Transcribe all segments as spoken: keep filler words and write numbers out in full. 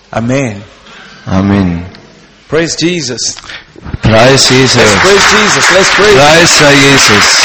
Amen. Amen. Praise Jesus. Preis Jesus. Let's praise Jesus. Let's praise Preis sei Jesus.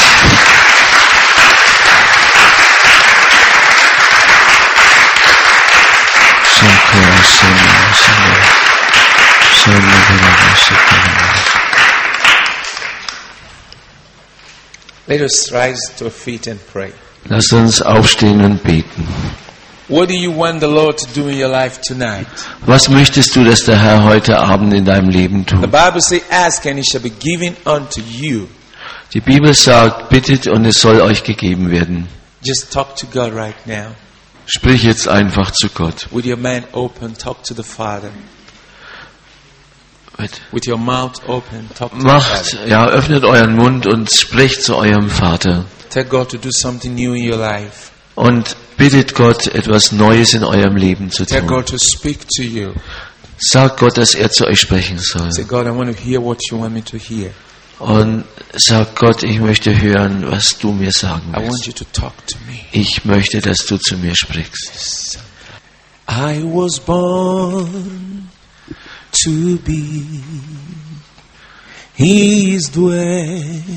Let us rise to our feet and pray. Lass uns aufstehen und beten. What do you want the Lord to do in your life tonight? Was möchtest du, dass der Herr heute Abend in deinem Leben The tut? Bible says, ask and it shall be given unto you. Die Bibel sagt, bittet und es soll euch gegeben werden. Just talk to God right now. Sprich jetzt einfach zu Gott. With your mind open, talk to the Father. Bitte. With your mouth open, talk to the Macht, Father. ja, öffnet euren Mund und sprecht zu eurem Vater. Tell God to do something new in your life. Und bittet Gott, etwas Neues in eurem Leben zu Tell tun. God to speak to you. Sagt Gott, dass er zu euch sprechen soll. Say, God, I want to hear what you want me to hear. Und sagt Gott, ich möchte hören, was du mir sagen I want willst. you to talk to me. Ich möchte, dass du zu mir sprichst. I was born to be His dwelling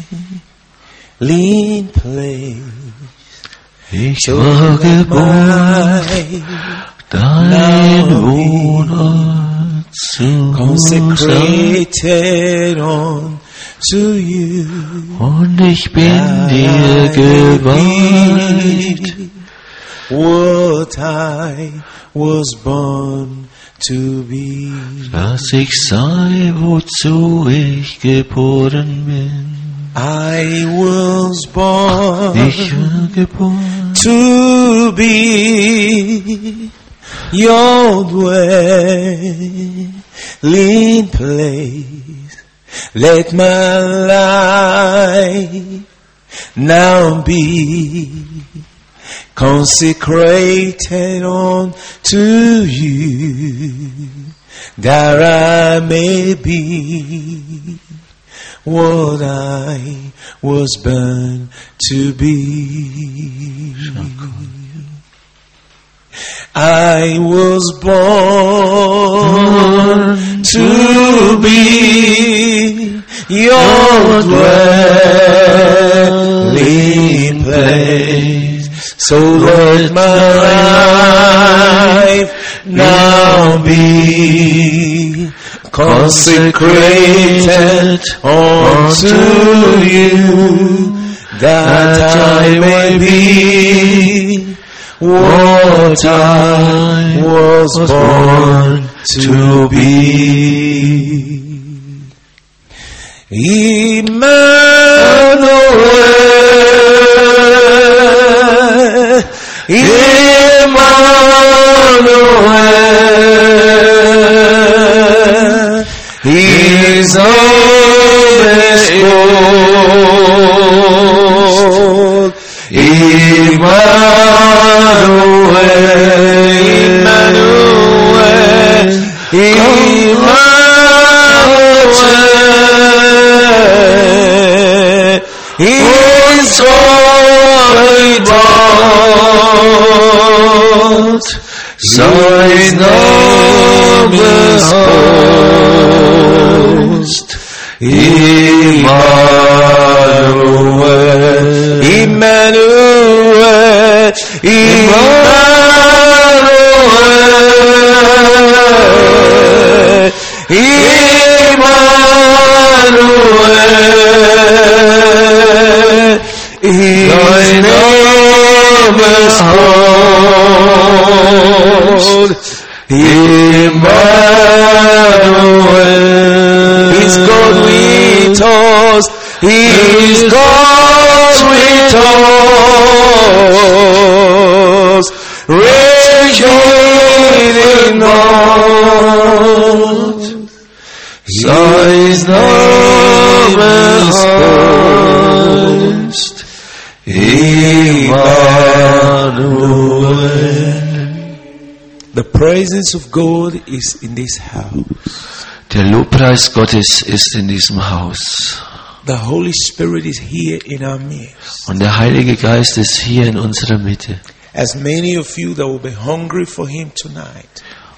place. Ich So war that geboren, my dein Wohnort zu sein. consecrated unto you. Und ich bin dir geweiht. What I was born to be. Dass ich sei, wozu ich geboren bin. I was born Ich war geboren, to be your dwelling place. Let my life now be consecrated unto you, that I may be what I was born to be. I was born to be your dwelling place. So let my life now be consecrated unto you, that I may be what I was born to be. Emmanuel, Emmanuel, He's always called Emmanuel, Emmanuel, Emmanuel, He's always called. Sein Name ist Host, Emmanuel, Emmanuel, Emmanuel, Emmanuel, Sein Name ist Host, Emmanuel. He's God with us. He's God with us. Raging in us. Sein Name ist Host, Emmanuel. The presence of God is in this house. Der Lobpreis Gottes ist in diesem Haus. The Holy Spirit is here in our midst. Und der Heilige Geist ist hier in unserer Mitte. As many of you that will be hungry for Him tonight,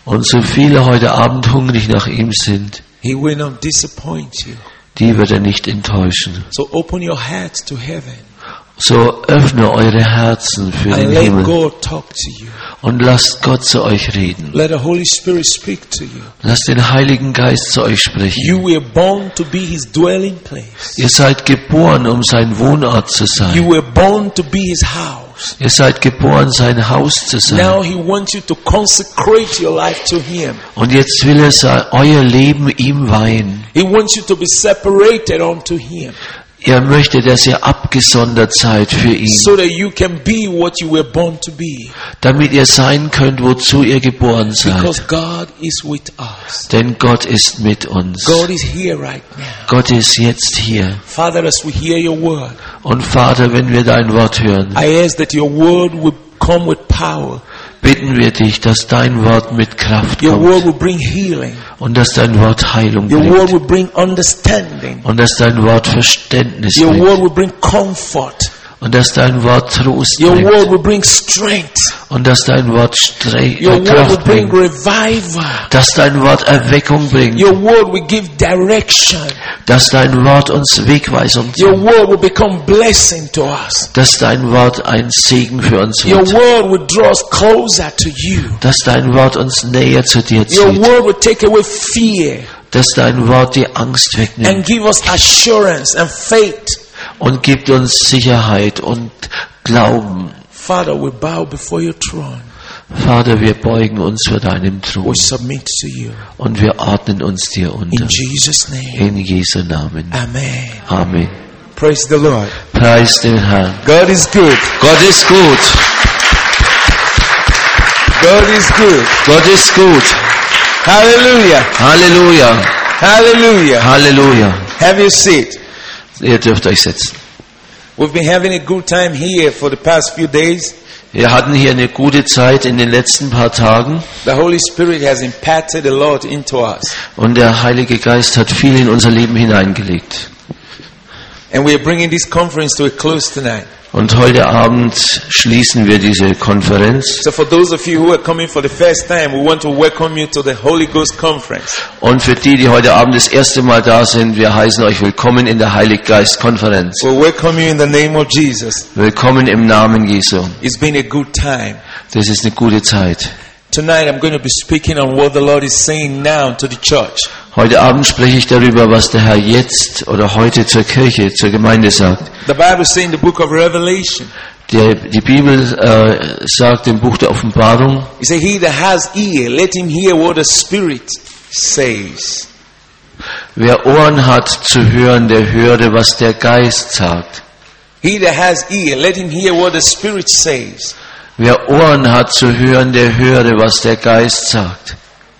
Und so viele heute Abend hungrig nach ihm sind, He will not disappoint you. die wird er nicht enttäuschen. So open your heart to heaven So öffne eure Herzen für den and let Himmel God talk to you. und lasst Gott zu euch reden. Let the Holy Spirit speak to you. Lasst den Heiligen Geist zu euch sprechen. You were born to be His dwelling place. Ihr seid geboren, um sein Wohnort zu You sein. were born to be His house. Ihr seid geboren, sein Haus zu Now sein. He wants you to consecrate your life to Him. Und jetzt will er sein- euer Leben ihm weihen. He wants you to be separated unto Him Er möchte, dass ihr abgesondert seid für ihn, so that you can be what you were born to be. damit ihr sein könnt, wozu ihr geboren Because seid. God is with us. Denn Gott ist mit uns. God is here right now. Gott ist jetzt hier. Father, as we hear your word, Und Vater, wenn wir dein Wort hören, I ask that your word will come with power. bitten wir dich, dass dein Wort mit Kraft Your word kommt will bring healing. und dass dein Wort Heilung Your word bringt will bring understanding. und dass dein Wort Verständnis Your word bringt will bring comfort. und dass dein Wort Trost Your word bringt will bring strength. und dass dein Wort Stre Your äh, word will Kraft bring bringt, revival. dass dein Wort Erweckung bringt, Your word will give direction. dass dein Wort uns Wegweisung Your zeigt, word will become blessing to us. dass dein Wort ein Segen für uns Your wird, word will draw us closer to you. dass dein Wort uns näher zu dir Your zieht, word will take away fear dass dein Wort die Angst and wegnimmt give us assurance and faith. und gibt uns Sicherheit und Glauben. Father, we bow before your throne. Vater, wir beugen uns vor deinem We Thron submit to you. und wir ordnen uns dir unter. In Jesus' name. In Jesu Namen. Amen. Amen. Praise the Lord. Preis den Herrn. God is good. Gott ist gut. God is good. Gott ist gut. Hallelujah. Halleluja. Hallelujah. Halleluja. Have your seat. Ihr dürft euch setzen. We've been having a good time here for the past few days. Wir hatten hier eine gute Zeit in den letzten paar Tagen The Holy Spirit has impacted a lot into us. und der Heilige Geist hat viel in unser Leben hineingelegt. And we are bringing this conference to a close tonight. Und heute Abend schließen wir diese Konferenz. So for those of you who are coming for the first time, we want to welcome you to the Holy Ghost Conference. Und für die, die heute Abend das erste Mal da sind, wir heißen euch willkommen in der Heiliggeist-Konferenz. We welcome you in the name of Jesus. Willkommen im Namen Jesu. It's been a good time. Das ist eine gute Zeit. Tonight I'm going to be speaking on what the Lord is saying now to the church. Heute Abend spreche ich darüber, was der Herr jetzt oder heute zur Kirche, zur Gemeinde sagt. The Bible says in the book of Revelation, Die, die Bibel äh, sagt im Buch der Offenbarung, it says, he that has ear, let him hear what the Spirit says. wer Ohren hat zu hören, der höre, was der Geist sagt. He that has ear, let him hear what the Spirit says. Wer Ohren hat zu hören, der höre, was der Geist sagt.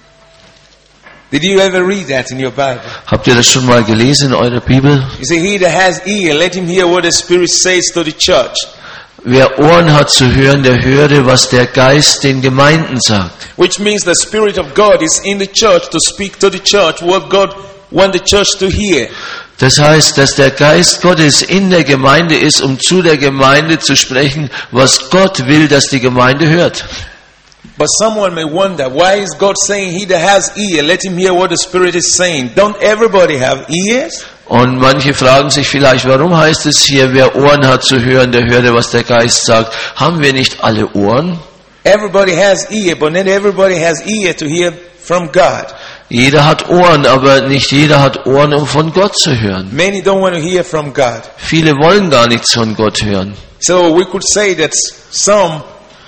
Did you ever read that in your Bible? Habt ihr das schon mal gelesen in eurer Bibel? You say, he that has ear, let him hear what the Spirit says to the church. Wer Ohren hat zu hören, der höre, was der Geist den Gemeinden sagt. Which means the Spirit of God is in the church to speak to the church what God wants the church to hear. Das heißt, dass der Geist Gottes in der Gemeinde ist, um zu der Gemeinde zu sprechen, was Gott will, dass die Gemeinde hört. But someone may wonder, why is God saying he that has ear, let him hear what the Spirit is saying? Don't everybody have ears? Und manche fragen sich vielleicht, warum heißt es hier, wer Ohren hat zu hören, der höre, was der Geist sagt. Haben wir nicht alle Ohren? Everybody has ear, but not everybody has ear to hear from God. Jeder hat Ohren, aber nicht jeder hat Ohren, um von Gott zu hören. Many don't want to hear from God. Viele wollen gar nichts von Gott hören. So we could say that some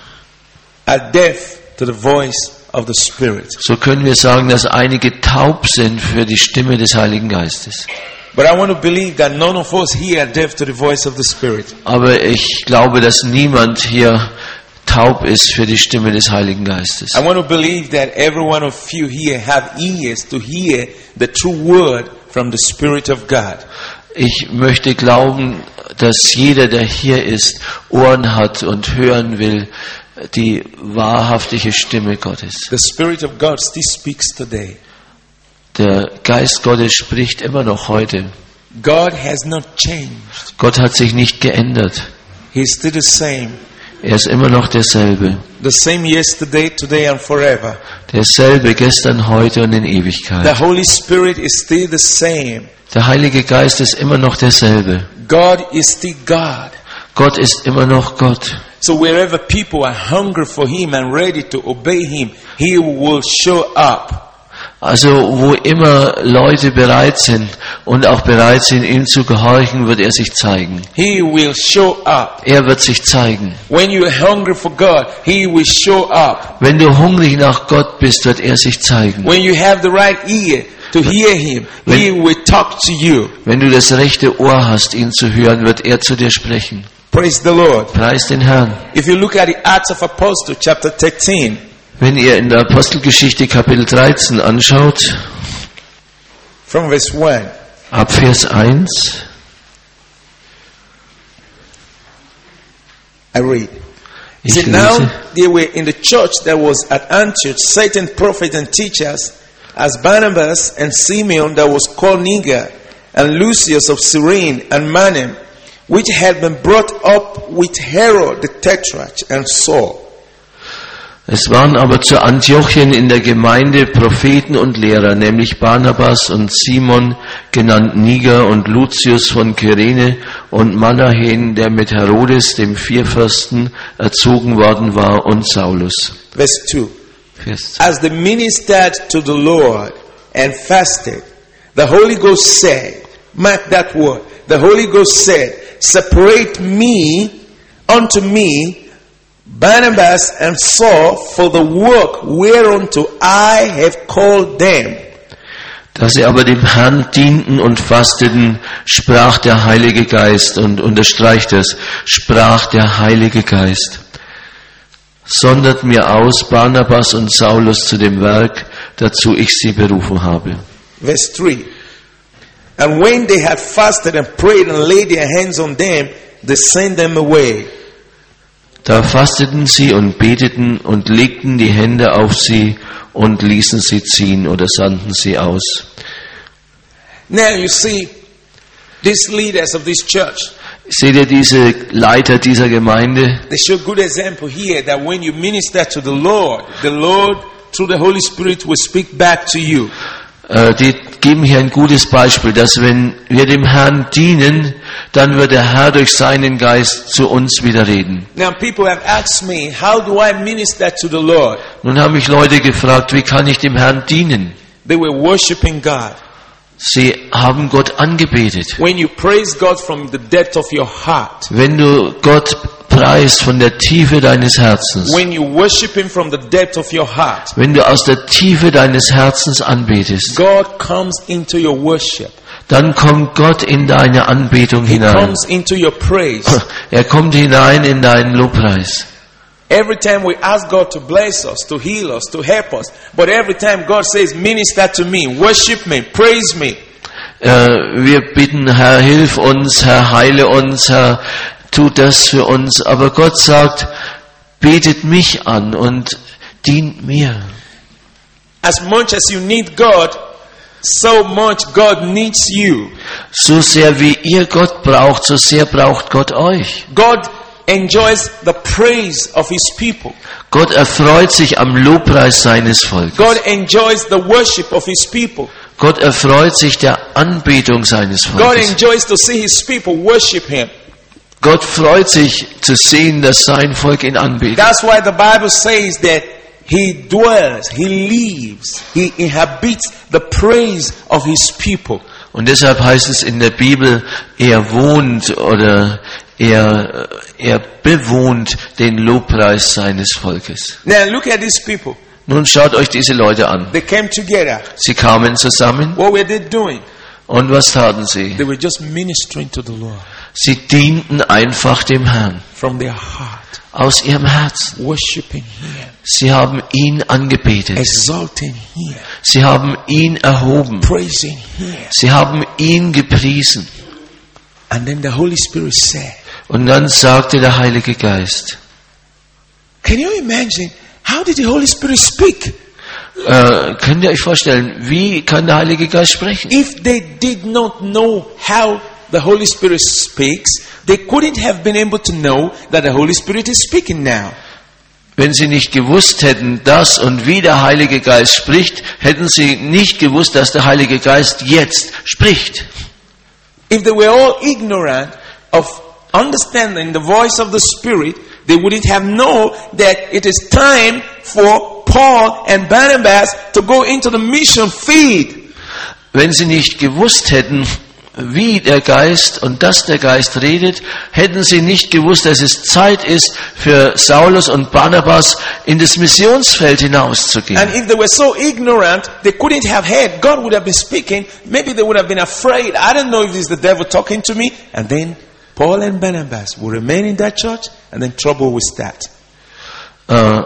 are deaf to the voice of the Spirit. So können wir sagen, dass einige taub sind für die Stimme des Heiligen Geistes. But I want to believe that none of us here are deaf to the voice of the Spirit. Aber ich glaube, dass niemand hier taub ist für die Stimme des Heiligen Geistes. I want to believe that every one of you here have ears to hear the true word from the Spirit of God. Ich möchte glauben, dass jeder, der hier ist, Ohren hat und hören will, die wahrhaftige Stimme Gottes. The Spirit of God still speaks today. Der Geist Gottes spricht immer noch heute. God has not changed. Gott hat sich nicht geändert. He's still the same Er ist immer noch derselbe. The same yesterday, today and forever. Derselbe gestern, heute und in The Ewigkeit. Holy Spirit is still the same. Der Heilige Geist ist immer noch derselbe. God is still God. Gott ist immer noch Gott. So wherever people are hungry for Him and ready to obey Him, He will show up. Also wo immer Leute bereit sind und auch bereit sind, ihm zu gehorchen, wird er sich zeigen. He will show up. Er wird sich zeigen. When you are hungry for God, He will show up. Wenn du hungrig nach Gott bist, wird er sich zeigen. When you have the right ear to hear Him, He will talk to you. Wenn du das rechte Ohr hast, ihn zu hören, wird er zu dir sprechen. Praise the Lord. Preis den Herrn. If you look at the Acts of Apostles, chapter thirteen, Wenn ihr in der Apostelgeschichte Kapitel dreizehn anschaut, from verse one, ab Vers eins, I read. He ich said, now lese, there were in the church that was at Antioch certain prophets and teachers, as Barnabas and Simeon that was called Niger, and Lucius of Cyrene and Manaen, which had been brought up with Herod the Tetrarch and Saul. es waren aber zu Antiochien in der Gemeinde Propheten und Lehrer, nämlich Barnabas und Simon, genannt Niger, und Lucius von Kyrene und Manahen, der mit Herodes, dem Vierfürsten, erzogen worden war, und Saulus. Verse two. Vers As they ministered to the Lord and fasted, the Holy Ghost said, mark that word, the Holy Ghost said, separate me unto me Barnabas and Saul for the work whereunto I have called them. Da sie aber dem Herrn dienten und fasteten, sprach der Heilige Geist, und unterstreicht es, sprach der Heilige Geist, sondert mir aus Barnabas und Saulus zu dem Werk, dazu ich sie berufen habe. Verse three. And when they had fasted and prayed and laid their hands on them, they sent them away. Da fasteten sie und beteten und legten die Hände auf sie und ließen sie ziehen oder sandten sie aus. Now you see, these leaders of this church, Seht ihr diese Leiter dieser Gemeinde? they show good example here that when you minister to the Lord, the Lord through the Holy Spirit will speak back to you. Äh, Die geben hier ein gutes Beispiel, dass wenn wir dem Herrn dienen, dann wird der Herr durch seinen Geist zu uns wieder reden. Now people have asked me, how do I minister to the Lord? Nun haben mich Leute gefragt, wie kann ich dem Herrn dienen? They were worshiping God. Sie haben Gott angebetet. When you praise God from the depth of your heart, Wenn du Gott preist von der Tiefe deines Herzens, when you worship Him from the depth of your heart, wenn du aus der Tiefe deines Herzens anbetest, God comes into your worship. dann kommt Gott in deine Anbetung He hinein. comes into your praise. Er kommt hinein in deinen Lobpreis. Every time we ask God to bless us, to heal us, to help us, but every time God says, minister to me, worship me, praise me. Äh, wir bitten, Herr, hilf uns, Herr, heile uns, Herr, tu das für uns. Aber Gott sagt, betet mich an und dient mir. As much as you need God, so much God needs you. So sehr wie ihr Gott braucht, so sehr braucht Gott euch. God enjoys the praise of His people. Gott erfreut sich am Lobpreis seines Volkes. God enjoys the worship of His people. Gott erfreut sich der Anbetung seines God Volkes. enjoys to see His people worship Him. Gott freut sich zu sehen, dass sein Volk ihn anbetet. That's why the Bible says that He dwells, He lives, He inhabits the praise of His people. Und deshalb heißt es in der Bibel, er wohnt oder er, er bewohnt den Lobpreis seines Volkes. Now look at these people. Nun schaut euch diese Leute an. They came together. Sie kamen zusammen What were they doing? und was taten sie? They were just ministering to the Lord Sie dienten einfach dem Herrn from their heart, aus ihrem Herzen. worshiping Him, Sie haben ihn angebetet. exalting Him, Sie haben ihn erhoben. praising Him. Sie haben ihn gepriesen. And then the Holy Spirit said, Und dann sagte der Heilige Geist, can you imagine? How did the Holy Spirit speak? äh, könnt ihr euch vorstellen, wie kann der Heilige Geist sprechen? If they did not know how the Holy Spirit speaks, they couldn't have been able to know that the Holy Spirit is speaking now. Wenn sie nicht gewusst hätten, dass und wie der Heilige Geist spricht, hätten sie nicht gewusst, dass der Heilige Geist jetzt spricht. If they were all ignorant of understanding the voice of the Spirit, they wouldn't have known that it is time for Paul and Barnabas to go into the mission field. Wenn sie nicht gewusst hätten, wie der Geist und dass der Geist redet, hätten sie nicht gewusst, dass es Zeit ist, für Saulus und Barnabas in das Missionsfeld hinauszugehen. And if they were so ignorant, they couldn't have heard. God would have been speaking. Maybe they would have been afraid. I don't know if it's the devil talking to me. And then Paul and Barnabas will remain in that church, and then trouble will start. Äh,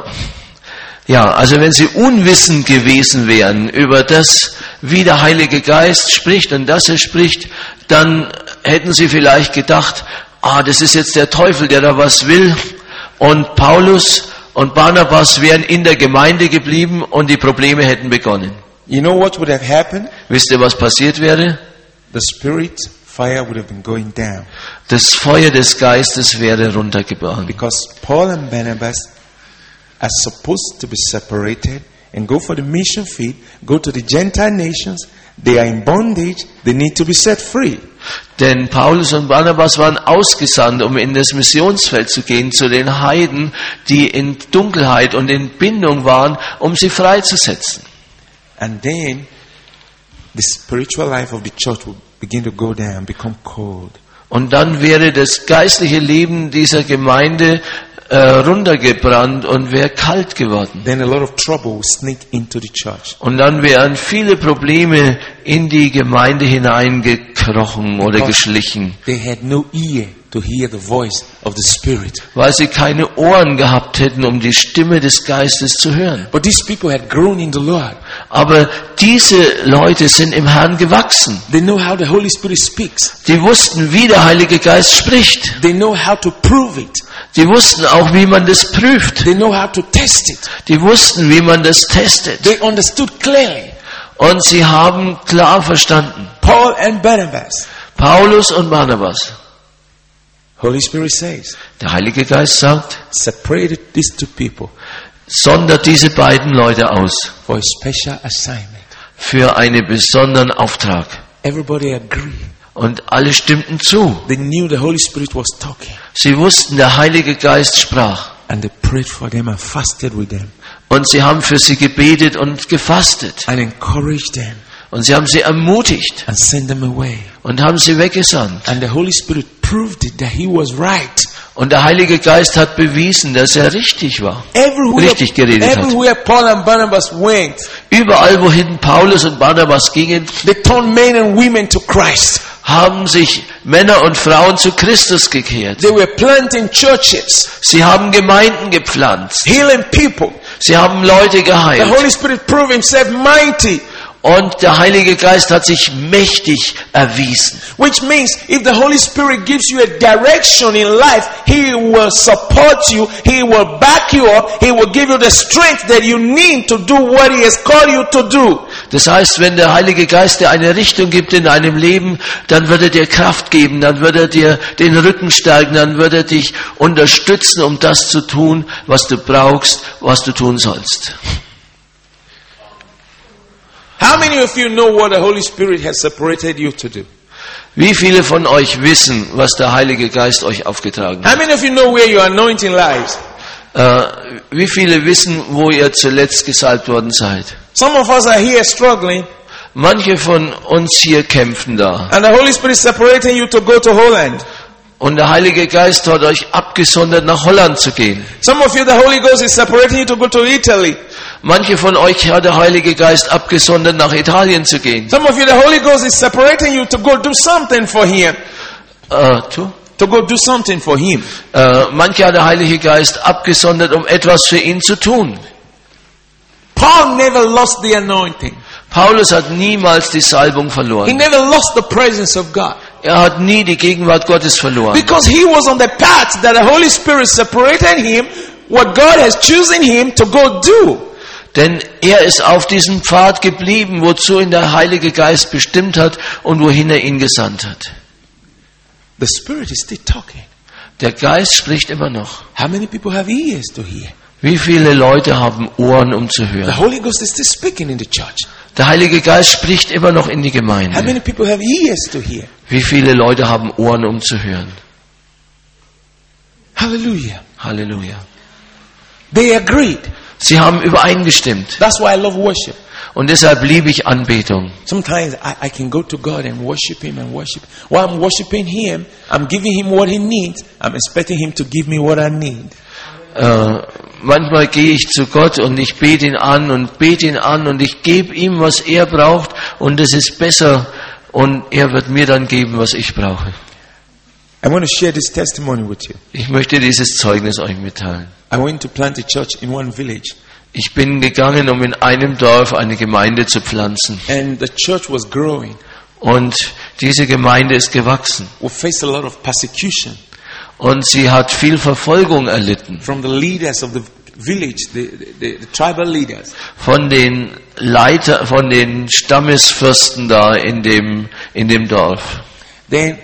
ja, also wenn sie unwissend gewesen wären über das, wie der Heilige Geist spricht und dass er spricht, dann hätten sie vielleicht gedacht, ah, das ist jetzt der Teufel, der da was will. Und Paulus und Barnabas wären in der Gemeinde geblieben und die Probleme hätten begonnen. You know what would have happened? Wisst ihr, was passiert wäre? The Spirit fire would have been going down. Das Feuer des Geistes wäre runtergebrochen. Because Paul and Barnabas are supposed to be separated and go for the mission field, go to the Gentile nations. They are in bondage. They need to be set free. Denn Paulus und Barnabas waren ausgesandt, um in das Missionsfeld zu gehen, zu den Heiden, die in Dunkelheit und in Bindung waren, um sie freizusetzen. And then the spiritual life of the church will begin to go down, become cold. Und dann wäre das geistliche Leben dieser Gemeinde äh, runtergebrannt und wäre kalt geworden. Then a lot of trouble will sneak into the church. Und dann wären viele Probleme in die Gemeinde hineingekrochen oder Because geschlichen, they had no ear to hear the voice of the Spirit. weil sie keine Ohren gehabt hätten, um die Stimme des Geistes zu hören. But these people had grown in the Lord. Aber diese Leute sind im Herrn gewachsen. They know how the Holy Spirit speaks. Die wussten, wie der Heilige Geist spricht. They know how to prove it. Die wussten auch, wie man das prüft. They know how to test it. Die wussten, wie man das testet. They understood clearly. Und sie haben klar verstanden. Paul and Barnabas. Paulus und Barnabas. Holy Spirit says, Der Heilige Geist sagt, separated these two people sondert diese beiden Leute aus for a special assignment. für einen besonderen Auftrag. Everybody agreed. Und alle stimmten zu. They knew the Holy Spirit was talking. Sie wussten, der Heilige Geist sprach. And they prayed for them and fasted with them. Und sie haben für sie gebetet und gefastet. And encouraged them. Und sie haben sie ermutigt And sent them away. und haben sie weggesandt. And the Holy Spirit proved it that he was right. Und der Heilige Geist hat bewiesen, dass er richtig war. Everywhere, Richtig geredet hat. everywhere Paul and Barnabas went, Überall, wohin Paulus und Barnabas gingen, they turned men and women to Christ. haben sich Männer und Frauen zu Christus gekehrt. They were planting churches, Sie haben Gemeinden gepflanzt. healing people. Sie haben Leute The geheilt. Holy Spirit proved himself mighty. Und der Heilige Geist hat sich mächtig erwiesen. Which means if the Holy Spirit gives you a direction in life, He will support you, He will back you up, He will give you the strength that you need to do what He has called you to do. Das heißt, wenn der Heilige Geist dir eine Richtung gibt in deinem Leben, dann wird er dir Kraft geben, dann wird er dir den Rücken stärken, dann wird er dich unterstützen, um das zu tun, was du brauchst, was du tun sollst. How many of you know what the Holy Spirit has separated you to do? Wie viele von euch wissen, was der Heilige Geist euch aufgetragen hat? How many of you know where your anointing lies? Äh, wie viele wissen, wo ihr zuletzt gesalbt worden seid? Some of us are here struggling, Manche von uns hier kämpfen da. and the Holy Spirit is separating you to go to Holland. Und der Heilige Geist hat euch abgesondert, nach Holland zu gehen. Some of you, the Holy Ghost is separating you to go to Italy. Manche von euch hat der Heilige Geist abgesondert, nach Italien zu gehen. Some of you, the Holy Ghost is separating you to go do something for Him. Äh, tu? To go do something for Him. Äh, manche hat der Heilige Geist abgesondert, um etwas für ihn zu tun. Paul never lost the anointing. Paulus hat niemals die Salbung He verloren. never lost the presence of God. Er hat nie die Gegenwart Gottes verloren. Because he was on the path that the Holy Spirit separated him, what God has chosen him to go do. Denn er ist auf diesem Pfad geblieben, wozu ihn der Heilige Geist bestimmt hat und wohin er ihn gesandt hat. The Spirit is still talking. Der Geist spricht immer noch. How many people have ears to hear? Wie viele Leute haben Ohren, um zu The hören? Holy Ghost is still speaking in the church. Der Heilige Geist spricht immer noch in die How Gemeinde. many people have ears to hear? Wie viele Leute haben Ohren, um zu hören? Hallelujah. Halleluja. They agreed. Sie haben übereingestimmt. That's why I love worship. Und deshalb liebe ich Anbetung. Sometimes I, I can go to God and worship Him and worship. While I'm worshiping Him, I'm giving Him what He needs. I'm expecting Him to give me what I need. Äh, manchmal gehe ich zu Gott und ich bete ihn an und bete ihn an und ich gebe ihm, was er braucht, und es ist besser, und er wird mir dann geben, was ich brauche. I want to share this testimony with you. Ich möchte dieses Zeugnis euch mitteilen. I went to plant a church in one village, Ich bin gegangen, um in einem Dorf eine Gemeinde zu pflanzen. and the church was growing. Und diese Gemeinde ist gewachsen. We faced a lot of persecution Und sie hat viel Verfolgung erlitten from the leaders of the village, the, the, the tribal leaders. von den Leiter, von den Stammesfürsten da in dem, in dem Dorf. Then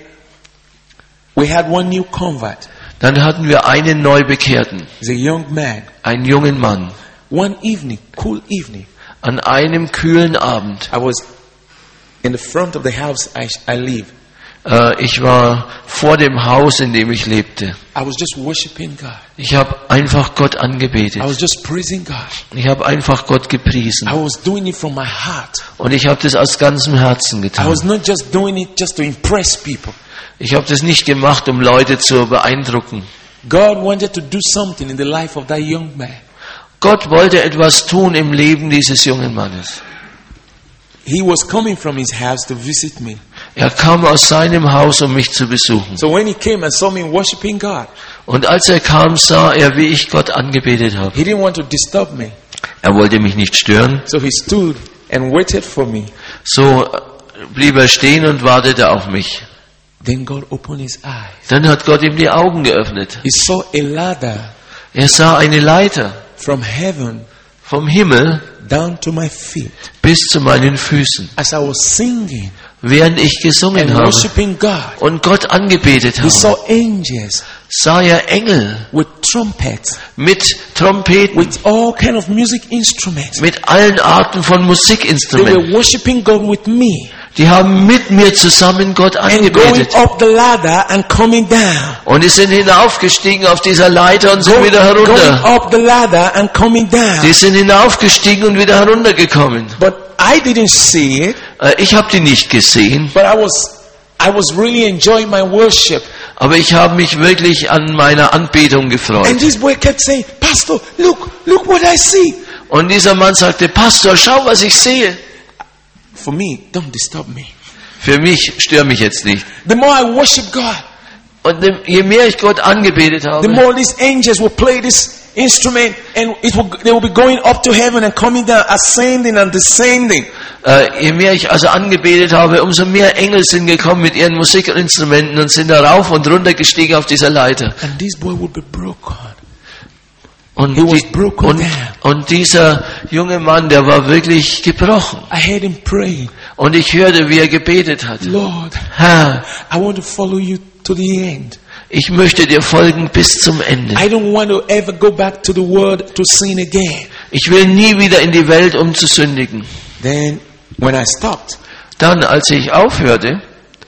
we had one new convert. Dann hatten wir einen Neubekehrten, He's a young man. einen jungen Mann. One evening, cool evening, An einem kühlen Abend. I was in the front of the house I, I live. Äh, ich war vor dem Haus, in dem ich lebte. I was just worshiping God. Ich habe einfach Gott angebetet. I was just praising God. Ich habe einfach Gott gepriesen. I was doing it from my heart. Und ich habe das aus ganzem Herzen I getan. was not just doing it just to impress people. Ich habe das nicht gemacht, um Leute zu beeindrucken. God wanted to do something in the life of that young man. Gott wollte etwas tun im Leben dieses jungen Mannes. He was coming from his house to visit me. Er kam aus seinem Haus, um mich zu besuchen. So when he came and saw me worshiping God, Und als er kam, sah er, wie ich Gott angebetet habe. he didn't want to disturb me. Er wollte mich nicht stören. So he stood and waited for me. So blieb er stehen und wartete auf mich. Then God opened his eyes. Dann hat Gott ihm die Augen geöffnet. He saw a ladder Er sah eine Leiter from heaven vom Himmel down to my feet. bis zu meinen Füßen. As I was singing Während ich gesungen and habe worshiping God, und Gott angebetet he habe, saw angels sah er Engel with trumpets, mit Trompeten, with all kind of music instruments. mit allen Arten von They Musikinstrumenten. were worshiping God with me Die haben mit mir zusammen Gott and going angebetet. up the ladder and coming down. Und die sind hinaufgestiegen auf dieser Leiter und sind Going, wieder going herunter. up the ladder and coming Die down. sind hinaufgestiegen und wieder heruntergekommen. But I didn't see it, Äh, Ich habe die nicht gesehen, but I was I was really enjoying my worship. aber ich habe mich wirklich an meiner Anbetung And gefreut. this boy kept saying, "Pastor, look, look what I see." Und dieser Mann sagte, Pastor, schau, was ich sehe. For me, don't disturb me. Für mich stör mich jetzt nicht. The more I worship God, Und je mehr ich Gott angebetet the habe, more these angels will play this instrument, and it will, they will be going up to heaven and coming down, ascending and descending. äh, je mehr ich also angebetet habe, umso mehr Engel sind gekommen mit ihren Musikinstrumenten und sind da rauf und runter gestiegen auf dieser Leiter. And this boy will be broken. Und, He was die, broken und, down. und dieser junge Mann, der war wirklich gebrochen. I heard him praying, Und ich hörte, wie er gebetet hat. "Lord, Herr, I want to follow you to the end. ich möchte dir folgen bis zum Ende. I don't want to ever go back to the world to sin again." Ich will nie wieder in die Welt, um zu sündigen. Then, when I stopped, Dann, als ich aufhörte,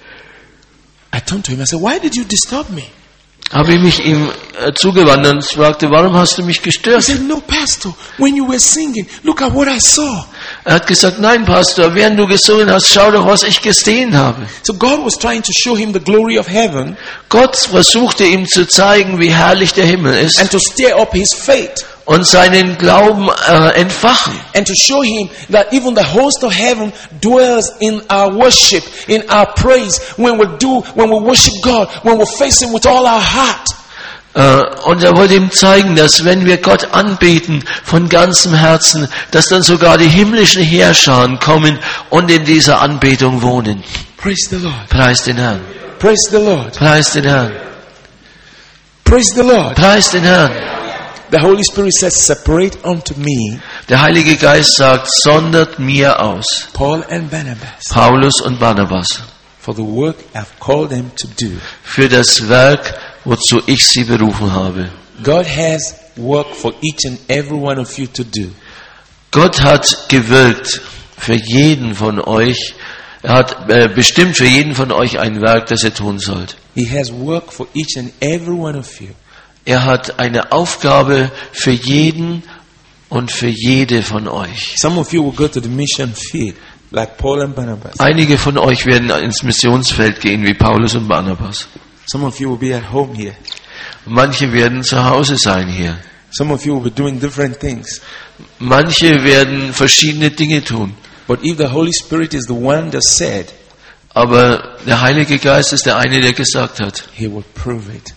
I turned to him and said, "Why did you disturb me?" habe ich mich ihm äh, zugewandt und fragte, warum hast du mich He gestört? said, "No, Pastor, when you were singing, look at what I saw." Er hat gesagt, nein, Pastor, während du gesungen hast, schau doch, was ich gesehen habe. So God was trying to show him the glory of heaven Gott versuchte ihm zu zeigen, wie herrlich der Himmel ist and to stir up his faith und seinen Glauben äh, entfachen. and to show him that even the host of heaven dwells in our worship, in our praise, when we do, when we worship God, when we face him with all our heart. Äh, und er wollte ihm zeigen, dass wenn wir Gott anbeten von ganzem Herzen, dass dann sogar die himmlischen Heerscharen kommen und in dieser Anbetung wohnen. Praise the Lord. Preis den Herrn. Praise the Lord. Preis den Herrn. Praise the Lord. Preis den Herrn. The Holy Spirit says, "Separate unto me Der Heilige Geist sagt, sondert mir aus Paul and Barnabas Paulus und Barnabas for the work I've called them to do. für das Werk, wozu ich sie berufen habe. God has work for each and every one of you to do. Gott hat gewirkt für jeden von euch. Er hat äh, bestimmt für jeden von euch ein Werk, das ihr tun sollt. He has work for each and every one of you. Er hat eine Aufgabe für jeden und für jede von euch. Some of you will go to the mission field, like Paul and Barnabas. Einige von euch werden ins Missionsfeld gehen, wie Paulus und Barnabas. Some of you will be at home here. Manche werden zu Hause sein hier. Some of you will be doing different things. Manche werden verschiedene Dinge tun. But if the Holy Spirit is the one that said, Aber der Heilige Geist ist der eine, der gesagt hat. He will prove it.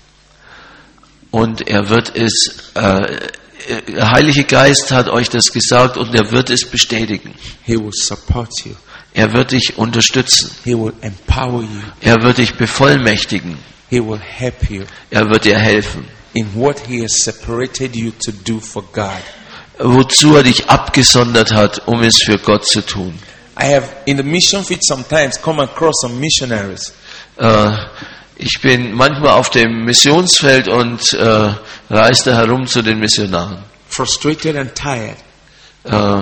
Und er wird es, äh, der Heilige Geist hat euch das gesagt und er wird es bestätigen. He will support you. Er wird dich unterstützen. He will empower you. Er wird dich bevollmächtigen. He will help you Er wird dir helfen. in what He has separated you to do for God. Wozu er dich abgesondert hat, um es für Gott zu tun. I have in the mission field sometimes come across some missionaries. Äh, ich bin manchmal auf dem Missionsfeld und äh, reiste herum zu den Missionaren. Frustrated and tired. Äh,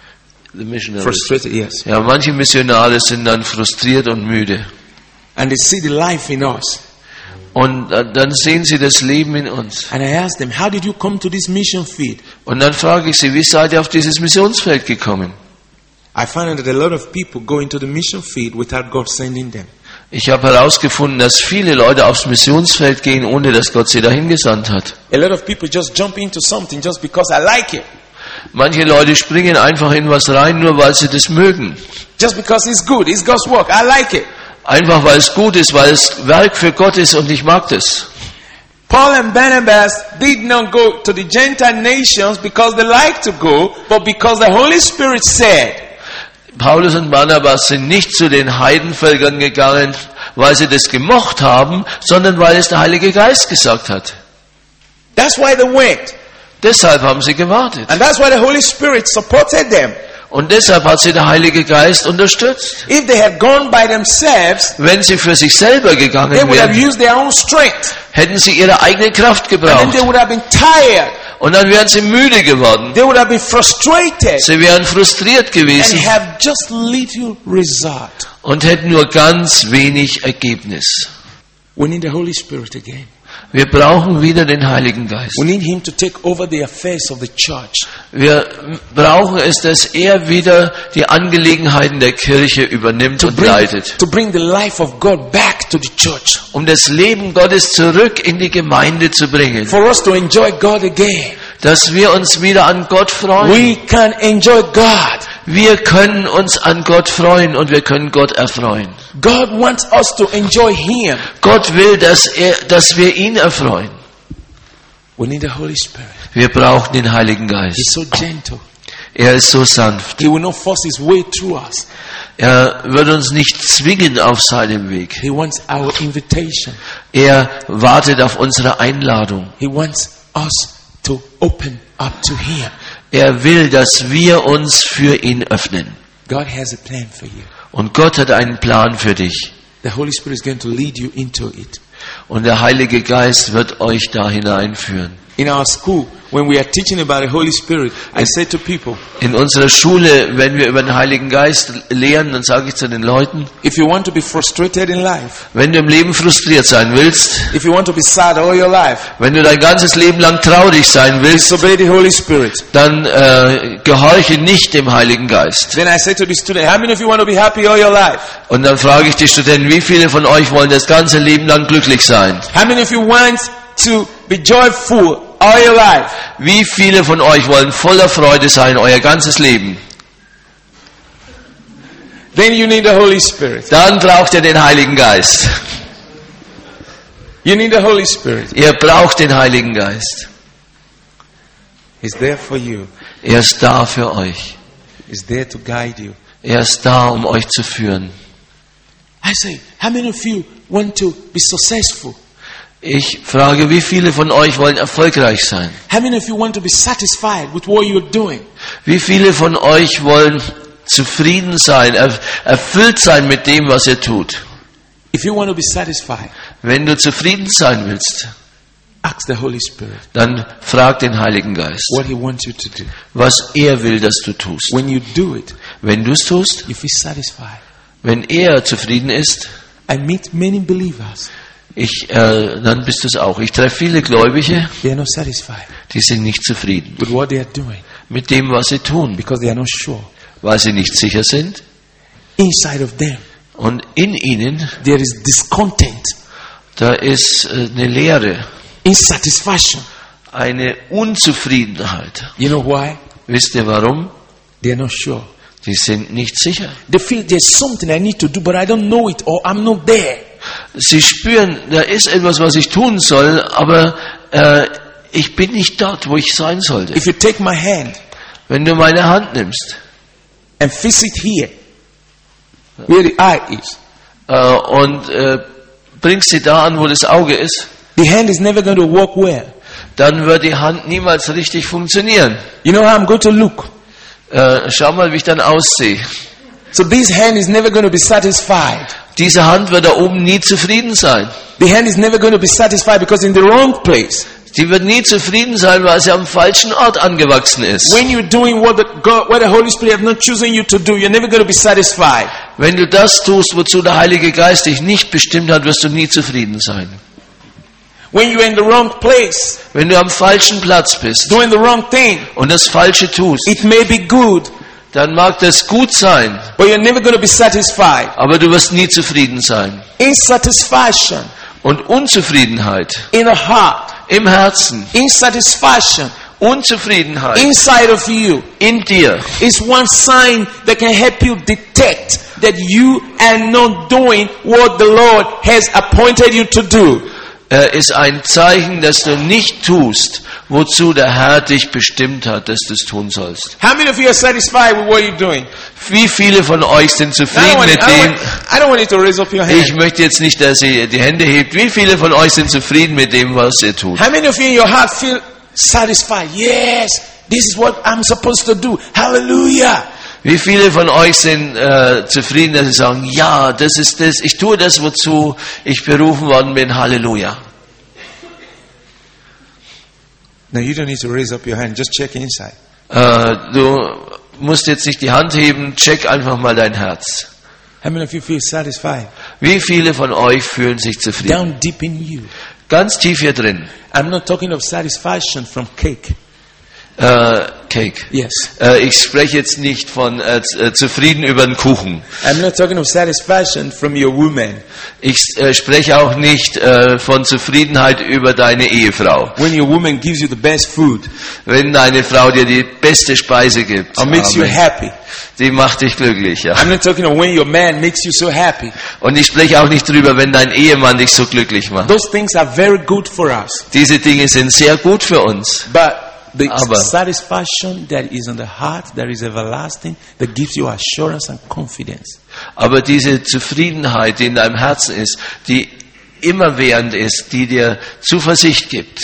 the missionaries. Frustrated, yes. Ja, manche Missionare sind dann frustriert und müde. And they see the life in us. Und äh, dann sehen sie das Leben in uns. And I ask them, how did you come to this mission field? Und dann frage ich sie, wie seid ihr auf dieses Missionsfeld gekommen? I find that a lot of people go into the mission field without God sending them. Ich habe herausgefunden, dass viele Leute aufs Missionsfeld gehen, ohne dass Gott sie dahin gesandt hat. A lot of people just jump into something just because I like it. Manche Leute springen einfach in was rein, nur weil sie das mögen. Just because it's good, it's God's work, I like it. Einfach weil es gut ist, weil es Werk für Gott ist und ich mag das. Paul and Barnabas did not go to the Gentile nations because they like to go, but because the Holy Spirit said. Paulus und Barnabas sind nicht zu den Heidenvölkern gegangen, weil sie das gemocht haben, sondern weil es der Heilige Geist gesagt hat. That's why they went. Deshalb haben sie gewartet. And that's why the Holy Spirit supported them. Und deshalb hat sie der Heilige Geist unterstützt. If they had gone by themselves, Wenn sie für sich selber gegangen they would have wären, used their own strength. hätten sie ihre eigene Kraft And then gebraucht. they would have been tired. Und dann wären sie müde geworden. They would have been frustrated. Sie wären frustriert And gewesen have just little result. und hätten nur ganz wenig Ergebnis. We need the Holy Spirit again. Wir brauchen wieder den Heiligen Geist. We need Him to take over the affairs of the church. Wir brauchen es, dass er wieder die Angelegenheiten der Kirche übernimmt To und bring, leitet. to bring the life of God back to the church. Um das Leben Gottes zurück in die Gemeinde zu bringen. For us to enjoy God again. Dass wir uns wieder an Gott freuen. We can enjoy God. Wir können uns an Gott freuen und wir können Gott erfreuen. God wants us to enjoy Him. Gott will, dass, er, dass wir ihn erfreuen. We need the Holy Spirit. Wir brauchen den Heiligen He's Geist. so gentle. Er ist so sanft. He will not force His way through us. Er wird uns nicht zwingen auf seinem Weg. He wants our invitation. Er wartet auf unsere Einladung. He wants us to open up to Him. Er will, dass wir uns für ihn öffnen. God has a plan for you. Und Gott hat einen Plan für dich. The Holy Spirit is going to lead you into it. Und der Heilige Geist wird euch da hineinführen. In our school, when we are teaching about the Holy Spirit, I say to people, In unserer Schule, wenn wir über den Heiligen Geist lehren, dann sage ich zu den Leuten, if you want to be frustrated in life, wenn du im Leben frustriert sein willst, if you want to be sad all your life, wenn du dein ganzes Leben lang traurig sein willst, disobey the Holy Spirit. dann äh, gehorche nicht dem Heiligen Geist. Then I say to the student, how many of you want to be happy all your life? Und dann frage ich die Studenten, wie viele von euch wollen das ganze Leben lang glücklich sein? How many of you want to be joyful all your life? Wie viele von euch wollen voller Freude sein, euer ganzes Leben? Then you need the Holy Spirit. Dann braucht ihr den Heiligen Geist. You need the Holy Spirit. Ihr braucht den Heiligen Geist. He's there for you. Er ist da für euch. He's there to guide you. Er ist da, um euch zu führen. I say, how many of you want to be successful? Ich frage, wie viele von euch wollen erfolgreich sein? How many of you want to be satisfied with what you're doing? Wie viele von euch wollen zufrieden sein, erfüllt sein mit dem, was ihr tut? If you want to be satisfied, Wenn du zufrieden sein willst, ask the Holy Spirit dann frag den Heiligen Geist, what He wants you to do. was er will, dass du tust. When you do it, Wenn du es tust, you feel satisfied. wenn er zufrieden ist, I meet many believers. ich, äh, dann bist du es auch. Ich treffe viele Gläubige, They are not satisfied die sind nicht zufrieden with what they are doing mit dem, was sie tun, because they are not sure. weil sie nicht sicher sind. Inside of them, Und in ihnen, there is discontent, da ist äh, eine Leere, insatisfaction. eine Unzufriedenheit. You know why? Wisst ihr warum? They are not sure. Die sind nicht sicher. They feel there's something I need to do, but I don't know it, or I'm not there. Sie spüren, da ist etwas, was ich tun soll, aber äh, ich bin nicht dort, wo ich sein sollte. If you take my hand Wenn du meine Hand nimmst and fix it here, where the eye is, äh, und äh, bringst sie da an, wo das Auge ist, the hand is never going to work well. dann wird die Hand niemals richtig funktionieren. You know how I'm going to look? Äh, schau mal, wie ich dann aussehe. So this hand is never going to be satisfied. Diese Hand wird da oben nie zufrieden sein. The hand is never going to be satisfied because in the wrong place. Die wird nie zufrieden sein, weil sie am falschen Ort angewachsen ist. When you're doing what the God, what the Holy Spirit has not chosen you to do, you're never going to be satisfied. Wenn du das tust, wozu der Heilige Geist dich nicht bestimmt hat, wirst du nie zufrieden sein. When you're in the wrong place, Wenn du am falschen Platz bist doing the wrong thing, und das Falsche tust, it may be good, dann mag das gut sein, but you're never going to be satisfied. aber du wirst nie zufrieden sein. Insatisfaction Und Unzufriedenheit in the heart, im Herzen, insatisfaction Unzufriedenheit inside of you in dir is one sign that can help you detect that you are not doing what the Lord has appointed you to do. äh, ist ein Zeichen, dass du nicht tust, wozu der Herr dich bestimmt hat, dass du es tun sollst. How many of you are satisfied with what you're doing? Wie viele von euch sind I don't zufrieden want, mit I don't dem? want, I don't want you to raise up your hand. Ich möchte jetzt nicht, dass ihr die Hände hebt. Wie viele von euch sind zufrieden mit dem, was ihr tut? How many of you in your heart feel satisfied? Yes, this is what I'm supposed to do. Hallelujah. Wie viele von euch sind äh, zufrieden, dass sie sagen, ja, das ist das, ich tue das, wozu ich berufen worden bin, Halleluja. Now you don't need to raise up your hand, just check inside. Äh, du musst jetzt nicht die Hand heben, check einfach mal dein Herz. How many of you feel satisfied? Wie viele von euch fühlen sich zufrieden? Down deep in you. Ganz tief hier drin. I'm not talking of satisfaction from cake. Äh, Cake. Yes. Äh, ich spreche jetzt nicht von äh, z- äh, zufrieden über den Kuchen. I'm not talking of satisfaction from your woman. Ich äh, spreche auch nicht äh, von Zufriedenheit über deine Ehefrau. When your woman gives you the best food Wenn deine Frau dir die beste Speise gibt, or makes you Amen, happy. die macht dich glücklich. Ja. I'm not talking of when your man makes you so happy. Und ich spreche auch nicht drüber, wenn dein Ehemann dich so glücklich macht. Those things are very good for us. Diese Dinge sind sehr gut für uns. But the Aber- satisfaction that is in the heart, that is everlasting, that gives you assurance and confidence. Aber diese Zufriedenheit, die in deinem Herzen ist, die immerwährend ist, die dir Zuversicht gibt.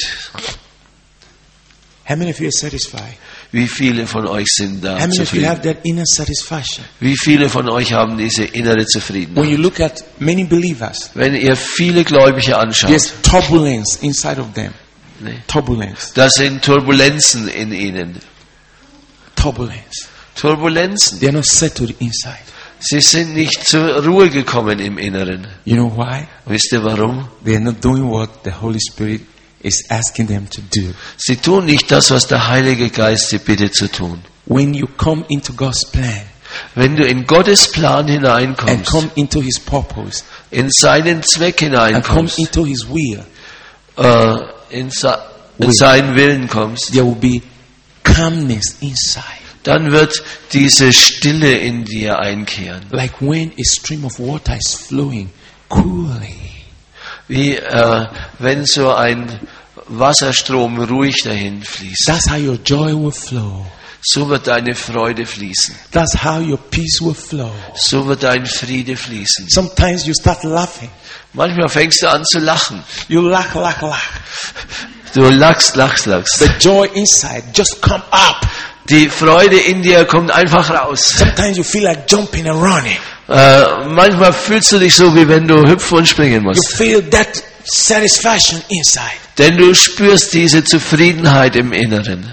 How many of you are satisfied? Wie viele von euch sind da How many of you zufrieden? have that inner satisfaction? Wie viele von euch haben diese innere When Zufriedenheit? you look at many believers, Wenn ihr viele Gläubige anschaut, there's turbulence inside of them. nee, Turbulence. da sind Turbulenzen in ihnen. Turbulence. Turbulenzen. They are not settled inside. Sie sind nicht zur Ruhe gekommen im Inneren. You know why? Wisst ihr warum? They are not doing what the Holy Spirit is asking them to do. Sie tun nicht das, was der Heilige Geist sie bittet zu tun. When you come into God's plan Wenn du in Gottes Plan and hineinkommst, come into His purpose in seinen Zweck and come hineinkommst, into His will, äh, in, sa in seinen Willen kommst, there will be calmness inside. dann wird diese Stille in dir einkehren. Like when a stream of water is flowing coolly. Wie äh, wenn so ein Wasserstrom ruhig dahin fließt. That's how your joy will flow. So wird deine Freude fließen. That's how your peace will flow. So wird dein Friede fließen. Sometimes you start laughing. Manchmal fängst du an zu lachen. You laugh, laugh, laugh. Du lachst, lachst, lachst. The joy inside just come up. Die Freude in dir kommt einfach raus. Sometimes you feel like jumping and running. Äh, manchmal fühlst du dich so, wie wenn du hüpfen und springen You musst. feel that satisfaction inside. Denn du spürst diese Zufriedenheit im Inneren.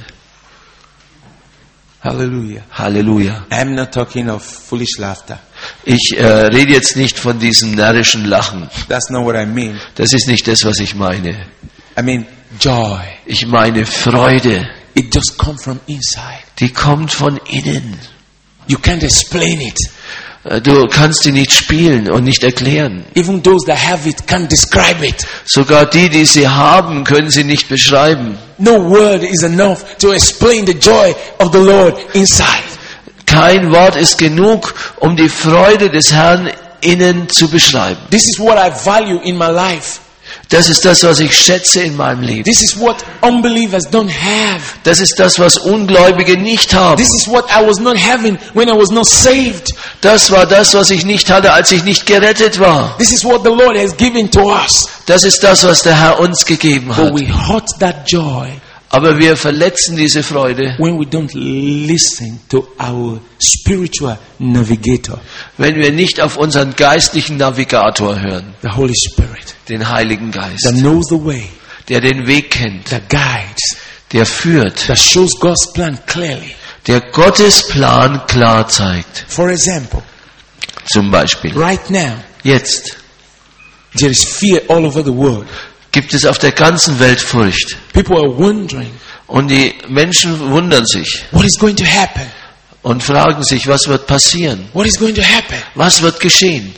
Hallelujah. Halleluja. I'm not talking of foolish laughter. Ich äh, rede jetzt nicht von diesem närrischen Lachen. That's not what I mean. Das ist nicht das, was ich meine. I mean joy. Ich meine Freude. It just comes from inside. Die kommt von innen. You can't explain it. Äh, Du kannst sie nicht spielen und nicht erklären. Even those that have it can't describe it. Sogar die, die sie haben, können sie nicht beschreiben. No word is enough to explain the joy of the Lord inside. Kein Wort ist genug, um die Freude des Herrn innen zu beschreiben. This is what I value in my life. Das ist das, was ich schätze in meinem Leben. This is what unbelievers don't have. Das ist das, was Ungläubige nicht haben. This is what I was not having when I was not saved. Das war das, was ich nicht hatte, als ich nicht gerettet war. This is what the Lord has given to us. Das ist das, was der Herr uns gegeben But hat. we hurt that joy Aber wir verletzen diese Freude, when we don't listen to our spiritual navigator, wenn wir nicht auf unseren geistlichen Navigator hören, the Holy Spirit, den Heiligen Geist, that knows the way, der den Weg kennt, that guides, der führt, that shows God's plan clearly. der Gottes Plan klar zeigt. For example, Zum Beispiel, right now, jetzt there is fear all over the world. gibt es auf der ganzen Welt Furcht. People are wondering, Und die Menschen wundern sich what is going to happen? und fragen sich, was wird passieren? What is going to happen? Was wird geschehen?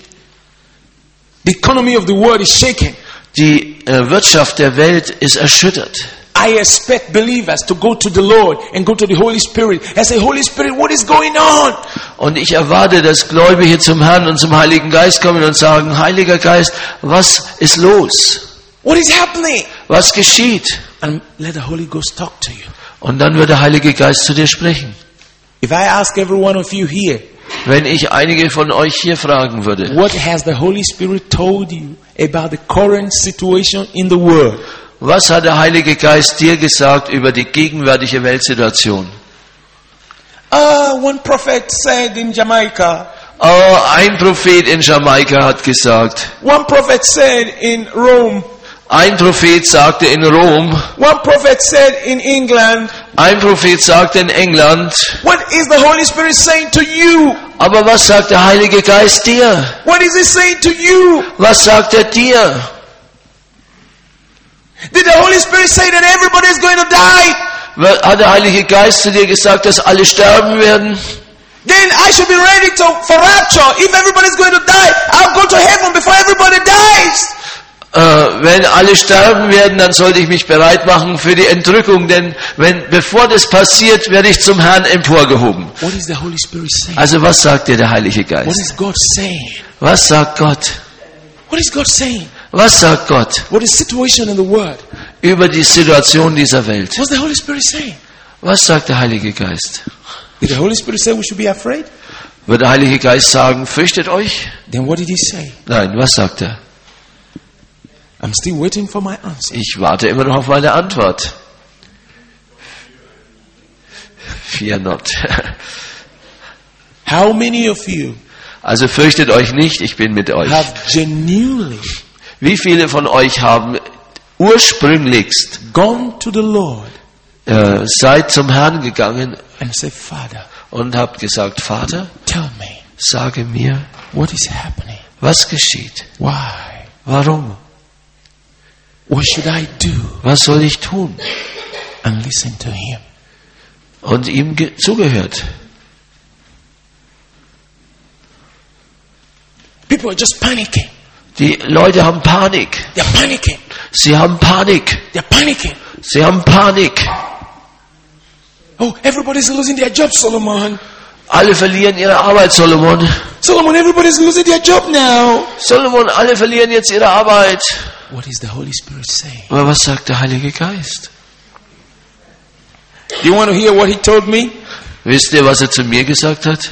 The economy of the world is shaking. Die äh, Wirtschaft der Welt ist erschüttert. I expect believers to go to the Lord and go to the Holy Spirit and say, Holy Spirit, what is going on? Und ich erwarte, dass Gläubige zum Herrn und zum Heiligen Geist kommen und sagen, Heiliger Geist, was ist los? What is happening? Was geschieht? And let the Holy Ghost talk to you. Und dann wird der Heilige Geist zu dir sprechen. If I ask every one of you here, Wenn ich einige von euch hier fragen würde, what has the Holy Spirit told you about the current situation in the world? was hat der Heilige Geist dir gesagt über die gegenwärtige Weltsituation? Uh, one prophet said in Jamaica. Oh, ein Prophet in Jamaika hat gesagt, One prophet said in Rome. ein Prophet sagte in Rom, One prophet said in England. ein Prophet sagte in England, What is the Holy Spirit saying to you? aber was sagt der Heilige Geist dir? What is He saying to you? Was sagt er dir? Did the Holy Spirit say that everybody is going to die? Hat der Heilige Geist zu dir gesagt, dass alle sterben werden? Then I should be ready to, for rapture. If everybody is going to die, I'll go to heaven before everybody dies. Äh, wenn alle sterben werden, dann sollte ich mich bereit machen für die Entrückung, denn wenn, bevor das passiert, werde ich zum Herrn emporgehoben. What is the Holy Spirit saying? Also was sagt dir der Heilige What Geist? is God saying? Was sagt Gott? What is God saying? Was sagt Gott What is the situation in the world? über die Situation dieser Welt? What's the Holy Spirit saying? Was sagt der Heilige Geist? Did the Holy Spirit say we should be afraid? Wird der Heilige Geist sagen, fürchtet euch? Then what did He say? Nein, was sagt er? I'm still waiting for my answer. Ich warte immer noch auf meine Antwort. Fear not. How many of you Also fürchtet euch nicht, ich bin mit euch. have genuinely Wie viele von euch haben ursprünglichst gone to the Lord äh, seid zum Herrn gegangen and said, Father, und habt gesagt, Vater, tell me sage mir, what is happening? was geschieht? Why? Warum? What should I do? Was soll ich tun? And listen to Him. Und ihm ge- zugehört. People are just panicking. Die Leute haben Panik. They're panicking. Sie haben Panik. They're panicking. Sie haben Panik. Oh, everybody's losing their job, Solomon. Alle verlieren ihre Arbeit, Solomon. Solomon, everybody's losing their job now. Solomon, alle verlieren jetzt ihre Arbeit. What is the Holy Spirit saying? Aber was sagt der Heilige Geist? Do you want to hear what He told me? Wisst ihr, was er zu mir gesagt hat?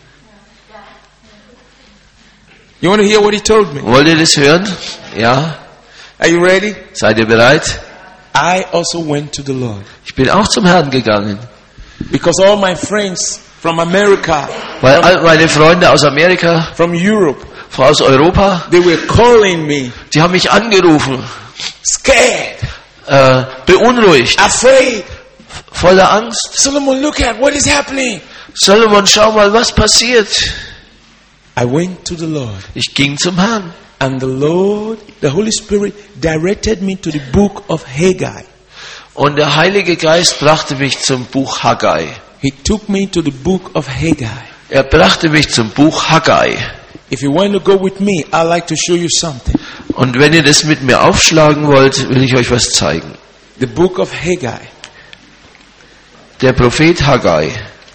You want to hear what He told me? Wollt ihr das hören? Ja? Are you ready? Seid ihr bereit? I also went to the Lord Ich bin auch zum Herrn gegangen. because all my friends from America, Weil all meine Freunde aus Amerika, from Europe, aus Europa, they were calling me, die haben mich angerufen, scared, äh, beunruhigt, afraid. voller Angst. Solomon, look at what is happening. Solomon, schau mal, was passiert. I went to the Lord. Ich ging zum Herrn. And the Lord, the Holy Spirit, directed me to the book of Haggai. Und der Heilige Geist brachte mich zum Buch Haggai. He took me to the book of Haggai. Er brachte mich zum Buch Haggai. If you want to go with me, I'd like to show you something. Und wenn ihr das mit mir aufschlagen wollt, will ich euch was zeigen. The book of Haggai. Der Prophet Haggai,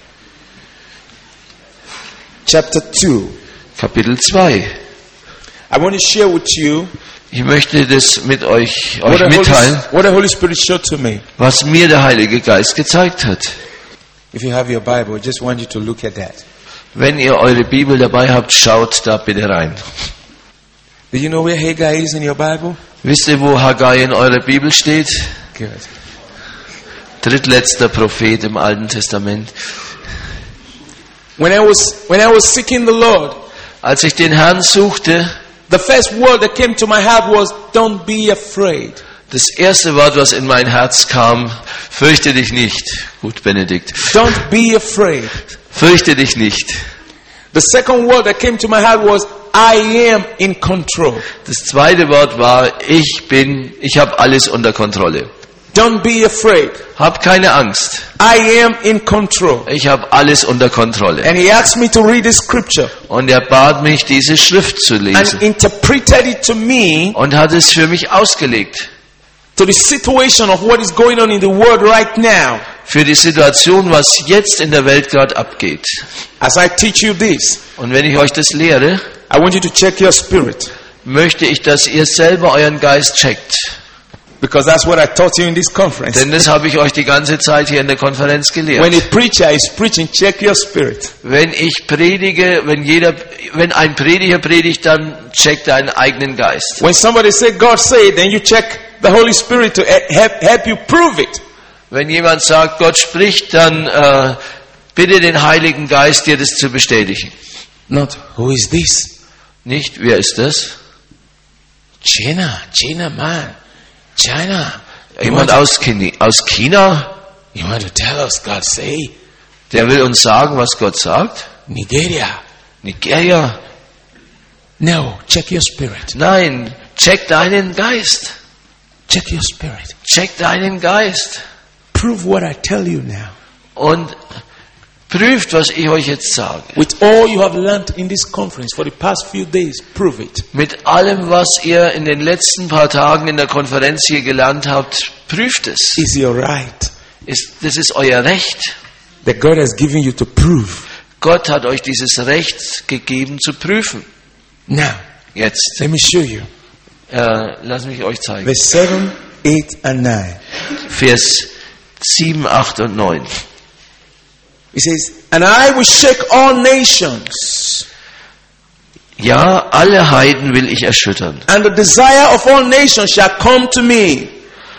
chapter two. Kapitel zwei. I want to share with you Ich möchte das mit euch, what euch the, Holy, mitteilen, what the Holy Spirit showed to me. was mir der Heilige Geist gezeigt hat. If you have your Bible, I just want you to look at that. Wenn ihr eure Bibel dabei habt, schaut da bitte rein. Do you know where Haggai is in your Bible? Wisst ihr, wo Haggai in eurer Bibel steht? Good. Drittletzter Prophet im Alten Testament. When I was when I was seeking the Lord, Als ich den Herrn suchte, the first word that came to my heart was, "Don't be afraid." das erste Wort, was in mein Herz kam, fürchte dich nicht. Gut, Benedikt. Don't be afraid. Fürchte dich nicht. The second word that came to my heart was, "I am in control." Das zweite Wort war, ich bin, ich habe alles unter Kontrolle. Don't be afraid. Hab keine Angst. I am in control. Ich habe alles unter Kontrolle. And he asked me to read the scripture Und er bat mich, diese Schrift zu and lesen. interpreted it to me Und hat es für mich ausgelegt. to the situation of what is going on in the world right now. Für die Situation, was jetzt in der Welt gerade abgeht. As I teach you this, Und wenn ich euch das lehre, I want you to check your spirit, möchte ich, dass ihr selber euren Geist checkt. because that's what I taught you in this conference. Denn das habe ich euch die ganze Zeit hier in der Konferenz When gelehrt. a preacher is preaching, check your spirit. Wenn ich predige, wenn jeder, wenn ein Prediger predigt, dann checkt deinen eigenen Geist. When somebody say God say, then you check the Holy Spirit to help, help you prove it. Wenn jemand sagt, Gott spricht, dann äh, bitte den Heiligen Geist, dir das zu bestätigen. Not, who is this? Nicht, wer ist das? China, China man, China. You Jemand want, to, aus China, aus China, you want to tell us God say? der will uns sagen, was Gott sagt? Nigeria. Nigeria? No, check your spirit. Nein, check deinen Geist. Check your spirit. Check deinen Geist. Prove what I tell you now. Und prüft, was ich euch jetzt sage. With all you have learned in this conference for the past few days, prove it. Mit allem, was ihr in den letzten paar Tagen in der Konferenz hier gelernt habt, prüft es. Is your right Ist, das ist euer Recht. that God has given you to prove. Gott hat euch dieses Recht gegeben zu prüfen. Now, Jetzt, let me show you. äh, lasst mich euch zeigen. Verse seven, eight, and nine. Vers sieben, acht und neun. It says, "And I will shake all nations, Ja, alle Heiden will ich erschüttern. and the desire of all nations shall come to me,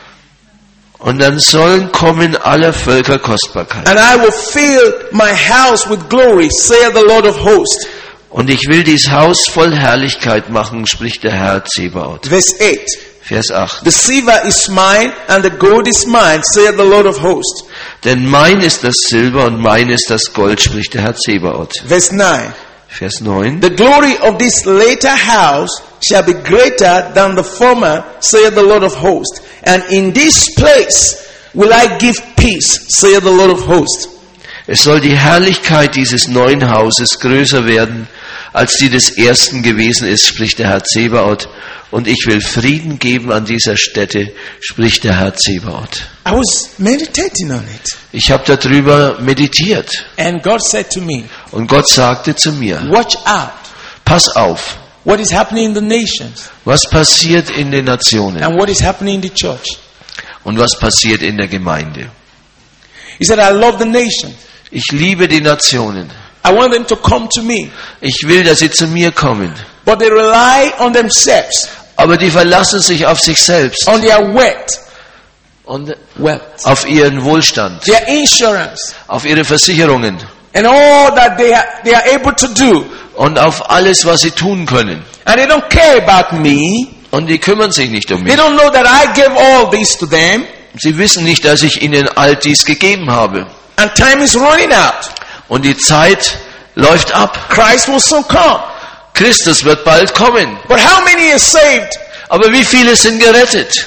Und dann sollen kommen aller Völker Kostbarkeit. and I will fill my house with glory, saith the Lord of hosts." Und ich will dies Haus voll Herrlichkeit machen, spricht der Herr Zebaoth. Verse eight. Vers acht. "The silver is mine, and the gold is mine, saith the Lord of hosts." Denn mein ist das Silber und mein ist das Gold, spricht der Herr Zebaoth. Verse nine. Vers neun. "The glory of this later house shall be greater than the former, saith the Lord of hosts. And in this place will I give peace, saith the Lord of hosts." Es soll die Herrlichkeit dieses neuen Hauses größer werden, als die des ersten gewesen ist, spricht der Herr Zebaoth. Und ich will Frieden geben an dieser Stätte, spricht der Herr Zebaoth. I was meditating on it. Ich habe darüber meditiert. And God said to me, Und Gott sagte zu mir, watch out. pass auf, What is happening in the nations was passiert in den Nationen and what is happening in the church. und was passiert in der Gemeinde. He said, I love the nation. Ich liebe die Nationen. I want them to come to me. Ich will, dass sie zu mir kommen. But they rely on themselves, Aber die verlassen sich auf sich selbst on their wealth, und wealth, auf ihren Wohlstand, their insurance, auf ihre Versicherungen. and and all that they are, they are able to do. und auf alles, was sie tun können. And they don't care about me. Und die kümmern sich nicht um They mich. don't know that I gave all this to them. Sie wissen nicht, dass ich ihnen all dies gegeben habe. And time is running out. Und die Zeit läuft ab. Christ will soon come. Christus wird bald kommen. But how many are saved? Aber wie viele sind gerettet?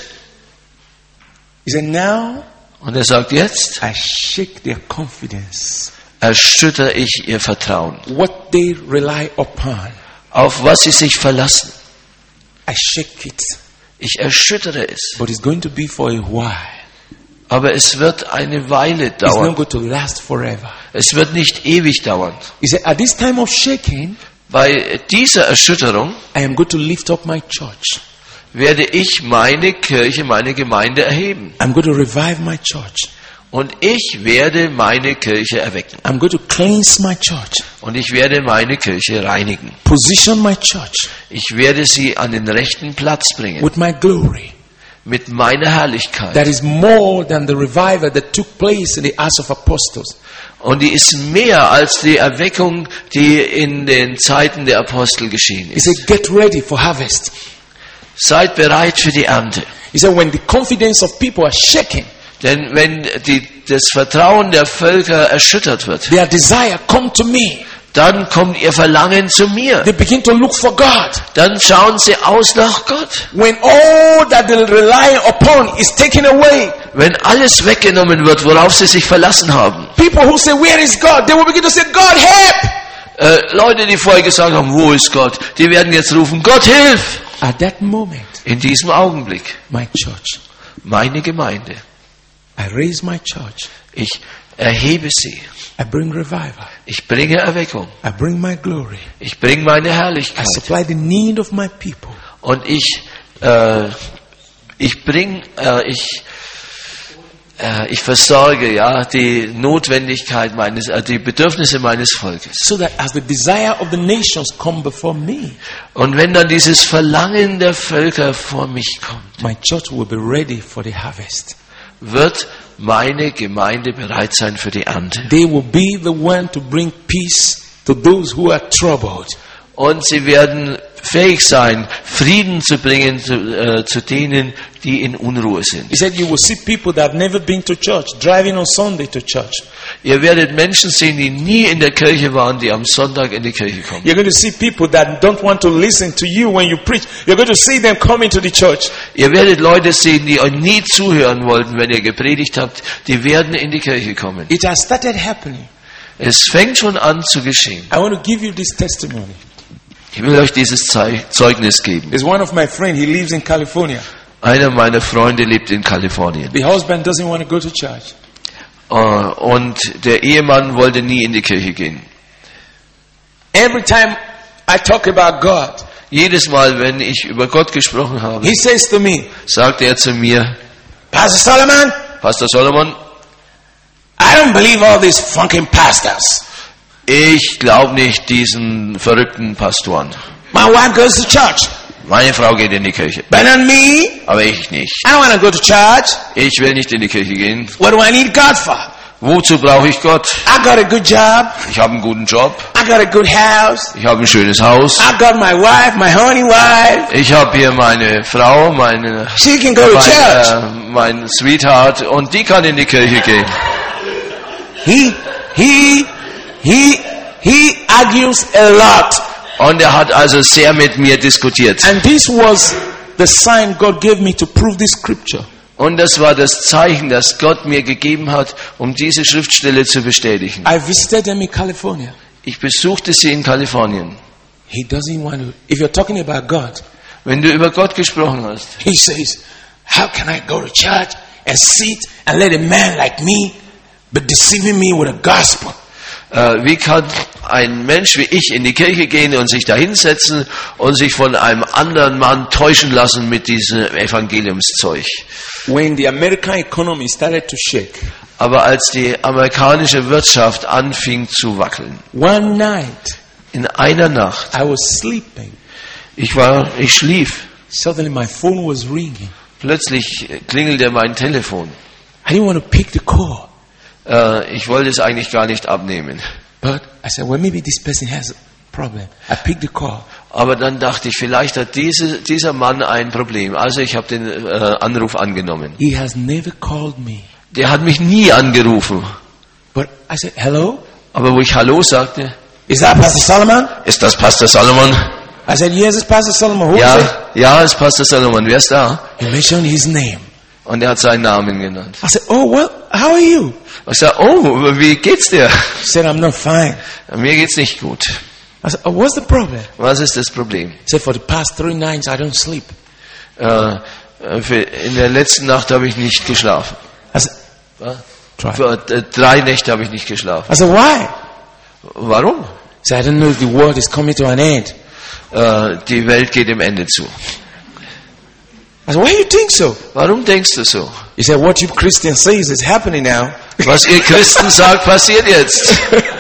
He said, now Und er sagt, jetzt I shake their confidence. erschüttere ich ihr Vertrauen. What they rely upon, Auf was sie sich verlassen. I shake it. Ich erschüttere es. But it's going to be for a while. Aber es wird eine Weile It's not dauern. going to last forever. Es wird nicht ewig dauern. He said, at this time of shaking, Bei dieser Erschütterung I am going to lift up my church. werde ich meine Kirche, meine Gemeinde erheben. I'm going to revive my church. Und ich werde meine Kirche erwecken. I'm going to cleanse my church. Und ich werde meine Kirche reinigen. Position my church Ich werde sie an den rechten Platz bringen. with my glory. Mit meiner Herrlichkeit. That is more than the revival that took place in the Acts of Apostles. Und die ist mehr als die Erweckung, die in den Zeiten der Apostel geschehen He ist. said, get ready for harvest. Seid bereit für die Ernte. He said, when the confidence of people are shaken, Denn wenn die, das Vertrauen der Völker erschüttert wird, their desire come to me. dann kommt ihr Verlangen zu mir. They begin to look for God. Dann schauen sie aus nach Gott. When all that they rely upon is taken away, Wenn alles weggenommen wird, worauf sie sich verlassen haben. people who say, where is God? They will begin to say, God help! Äh, Leute, die vorher gesagt haben, wo ist Gott? Die werden jetzt rufen, Gott hilf! At that moment, In diesem Augenblick, my church, meine Gemeinde, I raise my church. ich erhebe sie. I bring revival. Ich bringe Erweckung. I bring my glory. Ich bringe meine I Herrlichkeit. supply the need of my people. Und ich, äh, ich bringe, äh, ich, äh, ich versorge, ja, die Notwendigkeit meines, äh, die Bedürfnisse meines Volkes. So that as the desire of the nations come before me, Und wenn dann dieses Verlangen der Völker vor mich kommt, my church will be ready for the harvest. wird meine Gemeinde bereit sein für die Ernte. They will be the one to bring peace to those who are troubled. Und sie werden fähig sein, Frieden zu bringen zu, äh, zu denen, die in Unruhe sind. He said you will see people that have never been to church driving on Sunday to church. Ihr werdet Menschen sehen, die nie in der Kirche waren, die am Sonntag in die Kirche kommen. You're going to see people that don't want to listen to you when you preach. You're going to see them coming to the church. Ihr werdet Leute sehen, die euch nie zuhören wollten, wenn ihr gepredigt habt, die werden in die Kirche kommen. It has started happening. Es fängt schon an zu geschehen. I want to give you this testimony. Ich will euch dieses Zei- Zeugnis geben. There's one of my friends, he lives in California. Einer meiner Freunde lebt in Kalifornien. The husband doesn't want to go to church. Äh, Und der Ehemann wollte nie in die Kirche gehen. Every time I talk about God, Jedes Mal, wenn ich über Gott gesprochen habe, he says to me, sagte er zu mir, Pastor Solomon, Pastor Solomon, I don't believe all these funking pastors. ich glaube nicht diesen verrückten Pastoren. My wife goes to church, Meine Frau geht in die Kirche, but not me. aber ich nicht. I don't want to go to church. Ich will nicht in die Kirche gehen. What do I need God for? Wozu brauche ich Gott? I got a good job. Ich habe einen guten Job. I got a good house. Ich habe ein schönes Haus. I got my wife, my honey wife. Ich habe hier meine Frau, meine, She can go to church. meine mein Sweetheart, und die kann in die Kirche gehen. He, he, he, he argues a lot. Und er hat also sehr mit mir diskutiert. And this was the sign God gave me to prove this scripture. Und das war das Zeichen, das Gott mir gegeben hat, um diese Schriftstelle zu bestätigen. I visited them in California. Ich besuchte sie in Kalifornien. He doesn't want to, if you're talking about God, Wenn du über Gott gesprochen hast, he says, how can I go to church and sit and let a man like me be deceiving me with a gospel? äh, wie kann ein Mensch wie ich in die Kirche gehen und sich da hinsetzen und sich von einem anderen Mann täuschen lassen mit diesem Evangeliumszeug? When the American economy started to shake, Aber als die amerikanische Wirtschaft anfing zu wackeln, one night in einer Nacht, I was sleeping. ich war, ich schlief, Suddenly my phone was ringing. plötzlich klingelte mein Telefon. I didn't want to pick the call. Äh, ich wollte es eigentlich gar nicht abnehmen. But I said, well, maybe this person has a problem. I picked the call. Aber dann dachte ich, vielleicht hat diese, dieser Mann ein Problem. Also ich habe den äh, Anruf angenommen. He has never called me. Der hat mich nie angerufen. But I said, hello? Aber wo ich Hallo sagte, Is that Pastor Solomon? ist das Pastor Solomon? I said, yes, it's Pastor Solomon. Who is it? Ja, ja, ist Pastor Solomon. Wer ist da? He mentioned his name. Und er hat seinen Namen genannt. I said, oh, well, how are you? Ich sagte, oh, wie geht's dir? He said, I'm not fine. Mir geht's nicht gut. I said, oh, what's the problem? Was ist das Problem? He said, for the past three nights, I don't sleep. Äh, für, in der letzten Nacht habe ich nicht geschlafen. I said, Was? try. Für, äh, drei Nächte habe ich nicht geschlafen. I said, why? Warum? He said, I don't know if the world is coming to an end. Äh, die Welt geht dem Ende zu. I said, why do you think so? Warum denkst du so? He said, what you Christians say is it's happening now. Was ihr Christen sagt, passiert jetzt.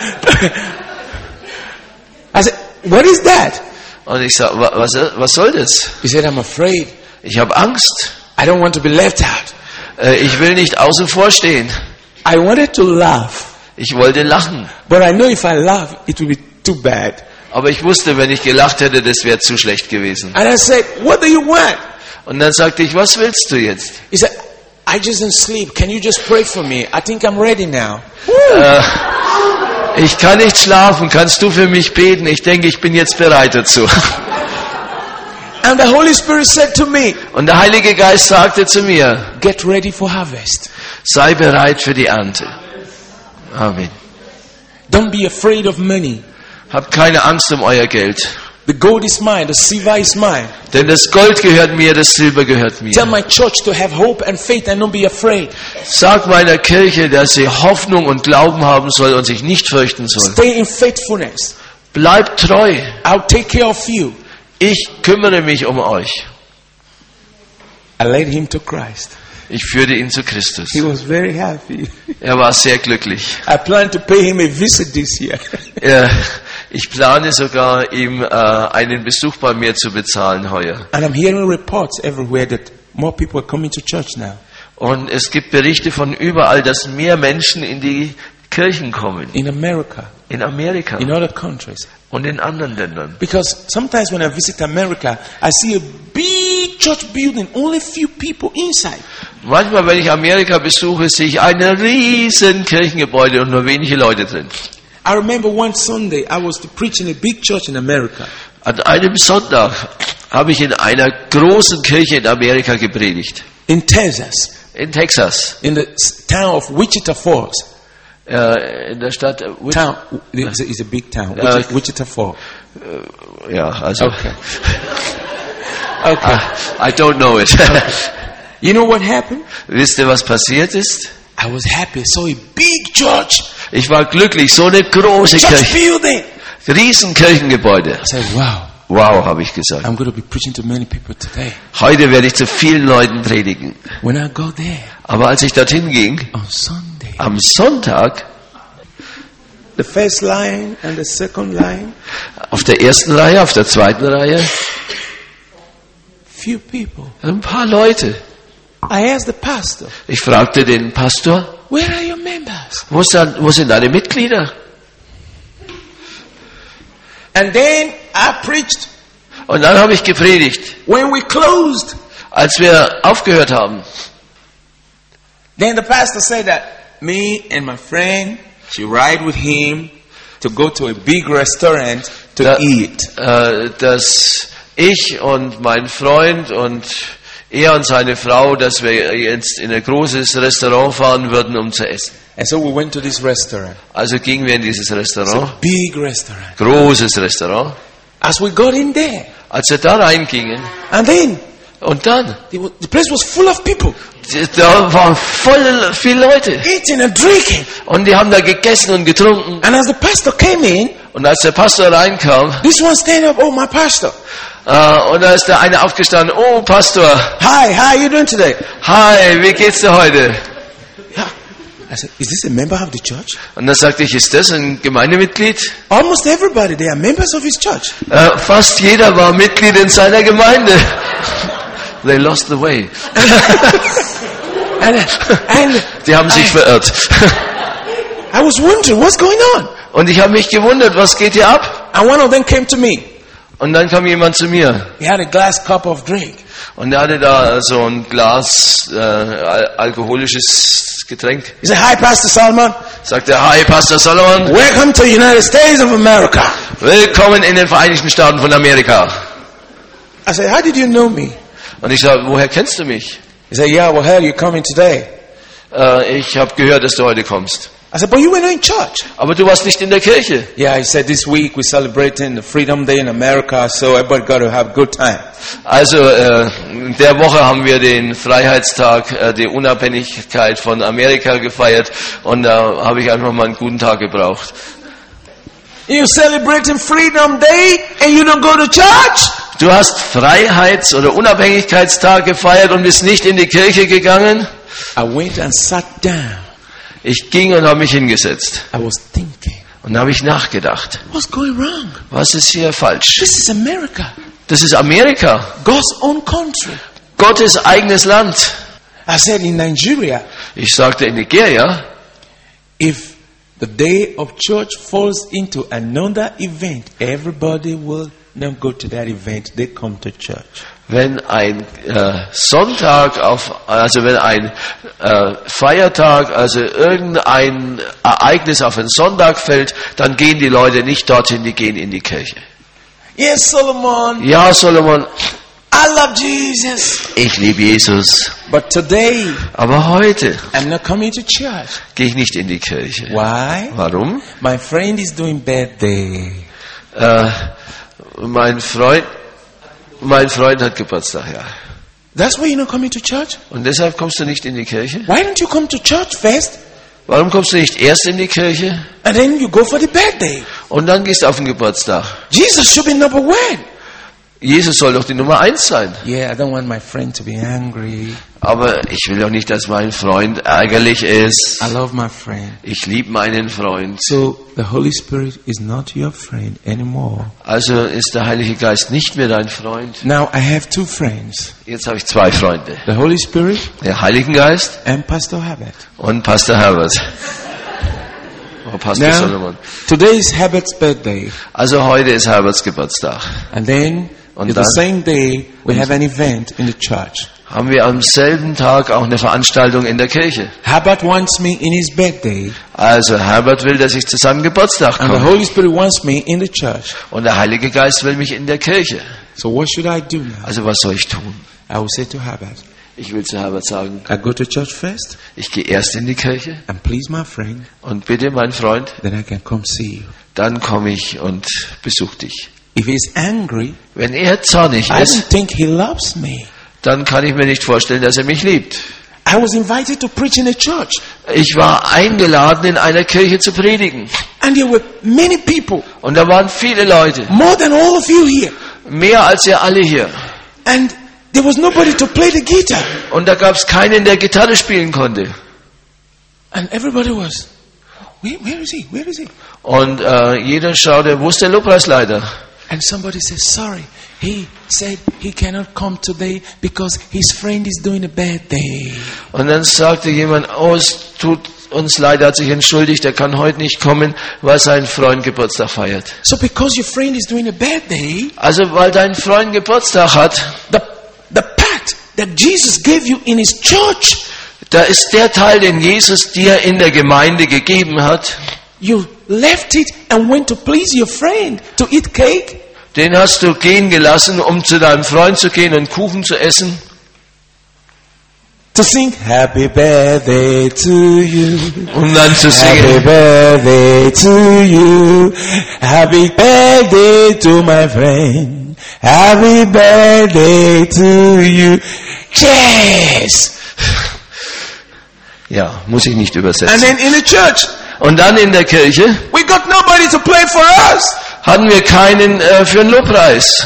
I said, what is that? Und ich sage, was, was soll das? He said, I'm afraid. Ich habe Angst. I don't want to be left out. Äh, ich will nicht außen vor stehen. I wanted to laugh. Ich wollte lachen. But I know if I laugh, it will be too bad. Aber ich wusste, wenn ich gelacht hätte, das wäre zu schlecht gewesen. And I said, what do you want? Und dann sagte ich, was willst du jetzt? He said, I just didn't sleep. Can you just pray for me? I think I'm ready now. Äh, ich kann nicht schlafen. Kannst du für mich beten? Ich denke, ich bin jetzt bereit dazu. And the Holy Spirit said to me, Und der Heilige Geist sagte zu mir, get ready for harvest. sei bereit für die Ernte. Amen. Don't be afraid of money. Habt keine Angst um euer Geld. The gold is mine. The silver is mine. Denn das Gold gehört mir, das Silber gehört Tell mir. my church to have hope and faith and don't be afraid. Sag meiner Kirche, dass sie Hoffnung und Glauben haben soll und sich nicht fürchten soll. Stay in faithfulness. Bleibt treu. I'll take care of you. Ich kümmere mich um euch. I led him to Christ. Ich führte ihn zu Christus. He was very happy. Er war sehr glücklich. I plan to pay him a visit this year. Er, ich plane sogar, ihm äh, einen Besuch bei mir zu bezahlen heuer. And I'm hearing reports everywhere that more people are coming to church now. Und es gibt Berichte von überall, dass mehr Menschen in die Kirchen kommen. In America, In Amerika in other countries. und in anderen Ländern. Because sometimes when I visit America, I see a big church building, only few people inside. Manchmal, wenn ich Amerika besuche, sehe ich ein riesen Kirchengebäude und nur wenige Leute drin. I remember one Sunday I was to preach in a big church in America. An einem Sonntag habe ich in einer großen Kirche in Amerika gepredigt. In Texas, In Texas. in the s- town of Wichita Falls. Äh, in der Stadt. äh, Wic- Town, it's a, it's a big town, Uh, Wichita, Wichita Falls. Ja, also. Okay. Okay. I don't know it. You know what happened? Wisst ihr, was passiert ist? I was happy. I saw a big church, Ich war glücklich, so eine große church Kirche, building. riesen Kirchengebäude. I said, wow, Wow, habe ich gesagt. I'm going to be preaching to many people today. Heute werde ich zu vielen Leuten predigen. When I got there Aber als ich dorthin ging, on Sunday, am Sonntag, the first line and the second line, auf der ersten Reihe, auf der zweiten Reihe, few people. ein paar Leute. I asked the pastor, Ich fragte den Pastor, where are your members? wo sind, wo sind deine Mitglieder? And then I preached. Und dann habe ich gepredigt, When we closed, als wir aufgehört haben. then the pastor said that me and my friend should ride with him to go to a big restaurant to Da- eat. Äh, dass ich und mein Freund und er und seine Frau, dass wir jetzt in ein großes Restaurant fahren würden, um zu essen. And so we went to this restaurant. Also gingen wir in dieses It's Restaurant, a big restaurant. großes Restaurant. As we got in there, Als wir da reingingen, and then und dann, the the place was full of people da waren voll viele Leute. eating and drinking. Und die haben da gegessen und getrunken. And as the pastor came in, Und als der Pastor reinkam, this one stand up, oh, my pastor. äh, und da ist der eine aufgestanden, oh Pastor, Hi, how are you doing today? hi, wie geht's dir heute? Yeah. I said, is this a member of the church? Und dann sagte ich, ist das ein Gemeindemitglied? Almost everybody, they are members of his church. Äh, fast jeder war Mitglied in seiner Gemeinde. They lost the way. And, and Die haben sich verirrt. I was wondering, what's going on? Und ich habe mich gewundert, was geht hier ab? And one of them came to me. Und dann kam jemand zu mir. He had a glass cup of drink. Und er hatte da so ein Glas äh, al- alkoholisches Getränk. He said, "Hi, Pastor Solomon. Sagt er, hi, Pastor Solomon. Welcome to the United States of America." Willkommen in den Vereinigten Staaten von Amerika. I said, "How did you know me?" Und ich sage, woher kennst du mich? He said, "Yeah, well, heard you're coming today." Äh, ich habe gehört, dass du heute kommst. I said, "But you were not in church." Aber du warst nicht in der Kirche. Yeah, he said, "This week we're celebrating the Freedom Day in America, so everybody got to have a good time." Also äh, in der Woche haben wir den Freiheitstag, äh, die Unabhängigkeit von Amerika gefeiert. Und da habe ich einfach mal einen guten Tag gebraucht. You're celebrating Freedom Day and you don't go to church? Du hast Freiheits- oder Unabhängigkeitstag gefeiert und bist nicht in die Kirche gegangen? I went and sat down. Ich ging und habe mich hingesetzt. I was thinking, Und da habe ich nachgedacht. what's going wrong? Was ist hier falsch? This is America, Das ist Amerika. God's own country. Gottes eigenes Land. I said, in Nigeria, Ich sagte in Nigeria, if the day of church falls into another event, everybody will not go to that event. They come to church. wenn ein äh, Sonntag auf, also wenn ein äh, Feiertag, also irgendein Ereignis auf einen Sonntag fällt, dann gehen die Leute nicht dorthin, die gehen in die Kirche. Yes, Solomon, Ja, Solomon, I love Jesus. ich liebe Jesus, But today, aber heute I'm not coming to church. gehe ich nicht in die Kirche. Why? Warum? My friend is doing birthday. Äh, mein Freund, mein Freund hat Geburtstag, ja. That's why you're not coming to church? Und deshalb kommst du nicht in die Kirche? Why don't you come to church first Warum kommst du nicht erst in die Kirche and then you go for the birthday? und dann gehst du auf den Geburtstag? Jesus should be number one. Jesus soll doch die Nummer eins sein. Yeah, I don't want my friend to be angry. Aber ich will doch nicht, dass mein Freund ärgerlich ist. I love my friend. Ich liebe meinen Freund. So the Holy Spirit is not your friend anymore. Also ist der Heilige Geist nicht mehr dein Freund. Now I have two friends. Jetzt habe ich zwei Freunde. The Holy Spirit Der Heilige Geist and Pastor Herbert. und Pastor Herbert. Oh, Pastor Now, Solomon. today is Herbert's birthday. Also heute ist Herberts Geburtstag. And then Und it's the dann- same day we have an event in the church. Haben wir am selben Tag auch eine Veranstaltung in der Kirche. Herbert wants me in his birthday. Also Herbert will, dass ich zu seinem Geburtstag And the komme. Holy Spirit wants me in the church. Und der Heilige Geist will mich in der Kirche. So what should I do now? Also was soll ich tun? I will say to Herbert, Ich will zu Herbert sagen, I go to church first ich gehe erst in die Kirche and please my friend, und bitte, mein Freund, then I can come see you. dann komme ich und besuche dich. If he's angry, Wenn er zornig I ist, don't think he loves me. dann kann ich mir nicht vorstellen, dass er mich liebt. I was invited to preach in a church Ich war eingeladen, in einer Kirche zu predigen. and there were many people, Und da waren viele Leute, more than all of you here. mehr als ihr alle hier. And there was nobody to play the guitar. Und da gab es keinen, der Gitarre spielen konnte. And everybody was, where, where is he? Where is he? Und äh, jeder schaute, wo ist der Lobpreisleiter? And somebody said, sorry, he said he cannot come today because his friend is doing a birthday. Und dann sagte jemand, oh, es tut uns leid, er hat sich entschuldigt, er kann heute nicht kommen, weil sein Freund Geburtstag feiert. So because your friend is doing a birthday, Also weil dein Freund Geburtstag hat, the, the pact that Jesus gave you in his church, da ist der Teil, den Jesus dir in der Gemeinde gegeben hat, you left it and went to please your friend to eat cake. den hast du gehen gelassen, um zu deinem Freund zu gehen und Kuchen zu essen. To sing happy birthday to you. Um dann zu Happy singen, birthday to you. Happy birthday to my friend. Happy birthday to you. Cheers! ja, muss ich nicht And übersetzen. then in the church, Und dann in der Kirche we got nobody to play for us. hatten wir keinen äh, für den Lobpreis.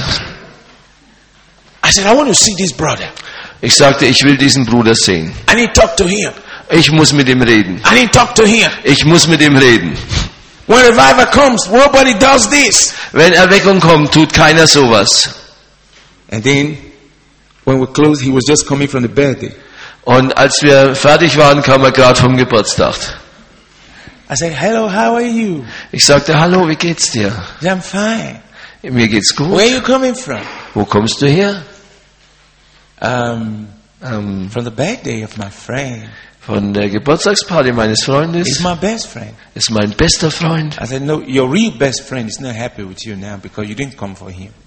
I said, I want to see this brother. Ich sagte, ich will diesen Bruder sehen. I need to talk to him. Ich muss mit ihm reden. I need to talk to him. Ich muss mit ihm reden. When revival comes, nobody does this. Wenn Erweckung kommt, tut keiner sowas. And then, when we closed, he was just coming from the birthday. Und als wir fertig waren, kam er gerade vom Geburtstag. I said, hello, how are you? Ich sagte, hallo, wie geht's dir? He said, I'm fine. Mir geht's gut. Where are you coming from? Wo kommst du her? Um, Ähm, from the birthday of my friend. von der Geburtstagsparty meines He's Freundes. my best friend. Ist mein bester Freund. I said, no, your real best friend is not happy with you now because you didn't come for him.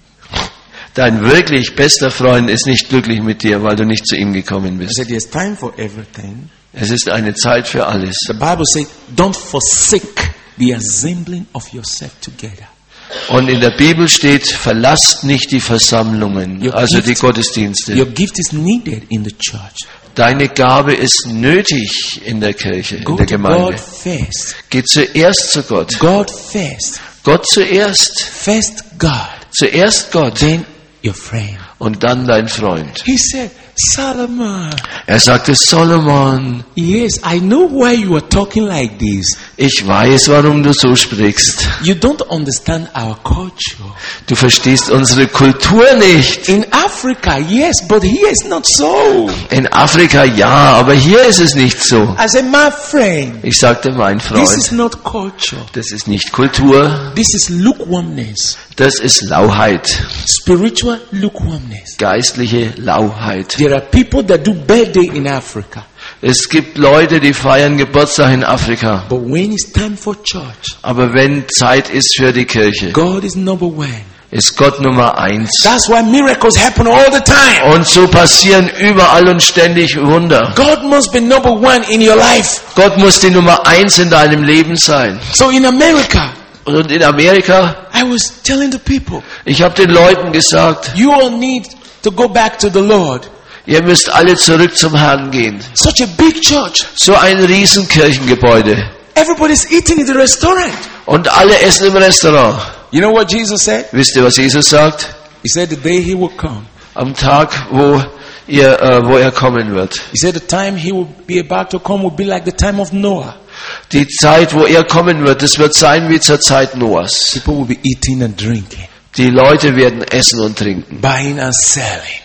Dein wirklich bester Freund ist nicht glücklich mit dir, weil du nicht zu ihm gekommen I bist. said, there's time for everything. Es ist eine Zeit für alles. The Bible says, don't forsake the assembling of yourself together. Und in der Bibel steht, verlasst nicht die Versammlungen, Your also die gift- Gottesdienste. Your gift is needed in the church. Deine Gabe ist nötig in der Kirche, in Go der to Gemeinde. God first. Geh zuerst zu Gott. God first. Gott zuerst. First God. Zuerst Gott Then your friend. und dann dein Freund. He said, Solomon. Er sagte, Solomon, Yes, I know why you are talking like this. ich weiß, warum du so sprichst. You don't understand our culture. Du verstehst unsere Kultur nicht. In Africa, yes, but here it's not so. In Afrika ja, aber hier ist es nicht so. I said, my friend, Ich sagte, mein this Freund, is not culture. das ist nicht Kultur, This is lukewarmness. das ist Lauheit, Spiritual lukewarmness. geistliche Lauheit. There are people that do birthday in Africa. Es gibt Leute, die feiern Geburtstag in Afrika, But when it's time for church, aber wenn Zeit ist für die Kirche, God is number one. ist Gott Nummer eins. That's why miracles happen all the time. Und so passieren überall und ständig Wunder. God must be number one in your life. Gott muss die Nummer eins in deinem Leben sein. So in America, Und in Amerika, I was telling the people, ich habe den Leuten gesagt, you all need to go back to the Lord. ihr müsst alle zurück zum Herrn gehen. Such a big church. So ein Riesenkirchengebäude. Everybody's eating in the restaurant. Und alle essen im Restaurant. You know what Jesus said? Wisst ihr, was Jesus sagt? He said the day he will come. Am Tag, wo, ihr, äh, wo er kommen wird. He said the time he will be about to come will be like the time of Noah. Die Zeit, wo er kommen wird, das wird sein wie zur Zeit Noahs. People will be eating and drinking, Die Leute werden essen und trinken. buying and selling,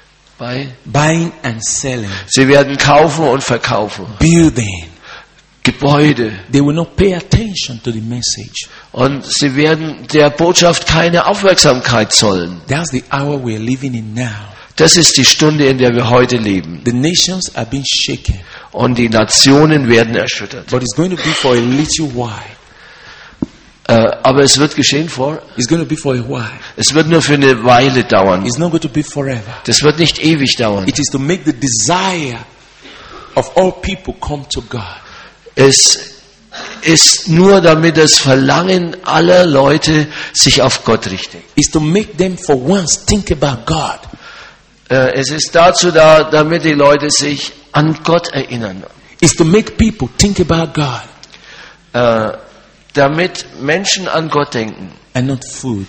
Bei- buying and selling, Sie werden kaufen und verkaufen. building. Gebäude. They will not pay attention to the message. Und sie werden der Botschaft keine Aufmerksamkeit zollen. That's the hour we're living in now. Das ist die Stunde, in der wir heute leben. The nations are being shaken, Und die Nationen werden erschüttert. but it's going to be for a little while. Äh, aber es wird geschehen vor. It's going to be for a while. Es wird nur für eine Weile dauern. It's not going to be forever. Das wird nicht ewig dauern. It is to make the desire of all people come to God. Es ist nur, damit das Verlangen aller Leute sich auf Gott richtet. It's to make them for once think about God. Äh, Es ist dazu da, damit die Leute sich an Gott erinnern. It's to make people think about God Äh, Damit Menschen an Gott denken and not food.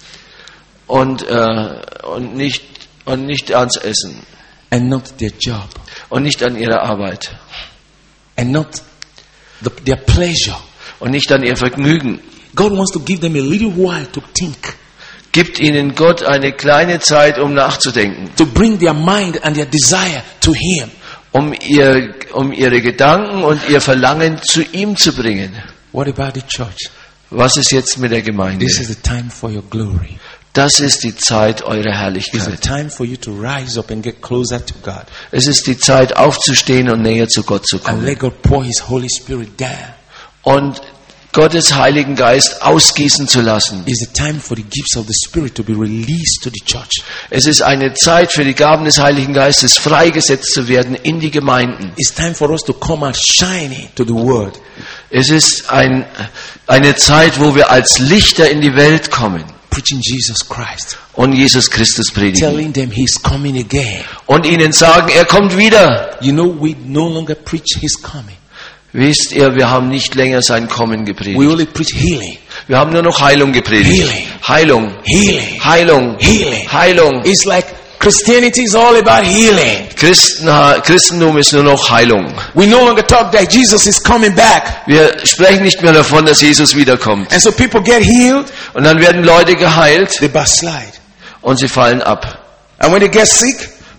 und, äh, und, nicht, und nicht ans Essen And not their job. und nicht an ihre Arbeit And not the, their pleasure. und nicht an ihr Vergnügen. God wants to give them a little while to think. Gibt ihnen Gott eine kleine Zeit, um nachzudenken, To bring their mind and their desire to Him. um, ihr, um ihre Gedanken und ihr Verlangen zu ihm zu bringen. What about the church? Was ist jetzt mit der Gemeinde? This is the time for your glory. Das ist die Zeit eurer It's the Herrlichkeit. time for you to rise up and get closer to God. Es ist die Zeit, aufzustehen und näher zu Gott zu And kommen. let God pour His Holy Spirit down. Und Gottes Heiligen Geist ausgießen zu lassen. It's the time for the gifts of the Spirit to be released to the church. Es ist eine Zeit für die Gaben des Heiligen Geistes freigesetzt zu werden in die Gemeinden. It's time for us to come out shining to the world. Es ist ein, eine Zeit, wo wir als Lichter in die Welt kommen Preaching Jesus Christ. und Jesus Christus predigen. Telling them He's coming again. Und ihnen sagen, er kommt wieder. You know, we no longer preach His coming. Wisst ihr, wir haben nicht länger sein Kommen We gepredigt. only preach healing. Wir haben nur noch Heilung gepredigt. Healing. Heilung. Healing. Heilung. Healing. Heilung. It's like Christianity is all about healing. Christen, Christentum ist nur noch Heilung. We no longer talk that Jesus is coming back. Wir sprechen nicht mehr davon, dass Jesus wiederkommt. And so people get healed, Und dann werden Leute geheilt they backslide. und sie fallen ab. And when they get sick,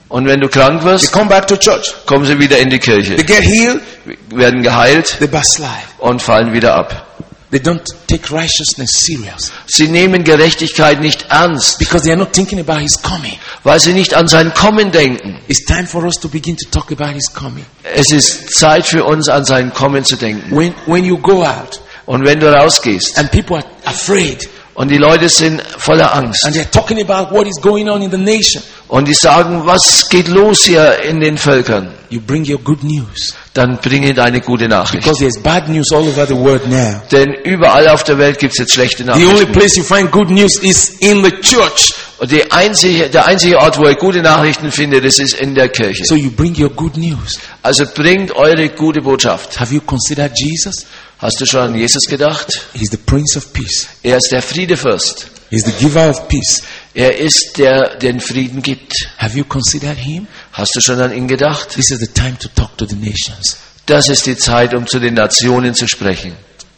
Und wenn du krank They wirst, come back to church. kommen sie wieder in die Kirche, They get healed. werden geheilt They backslide. und fallen wieder ab. They don't take righteousness serious Sie nehmen Gerechtigkeit nicht ernst, because they are not thinking about His coming. weil sie nicht an sein Kommen denken. It's time for us to begin to talk about His coming. Es ist Zeit für uns, an sein Kommen zu denken. When when you go out Und wenn du rausgehst and people are afraid und die Leute sind voller Angst and they're talking about what is going on in the nation, und die sagen, was geht los hier in den Völkern, you bring your good news dann bringe deine gute Nachricht. because there's bad news all over the world now. Denn überall auf der Welt gibt es jetzt schlechte The only Nachrichten. place you find good news is in the church. Und die einzige, der einzige Ort, wo ihr gute Nachrichten findet, das ist in der Kirche. So you bring your good news. Also bringt eure gute Botschaft. Have you considered Jesus? Hast du schon an Jesus gedacht? He's the Prince of Peace. Er ist der Friedefürst. He's the giver of peace. Er ist der, der den Frieden gibt. Have you considered Him? Hast du schon an ihn gedacht? This is the time to talk to the nations. Das ist die Zeit, um zu den Nationen zu sprechen.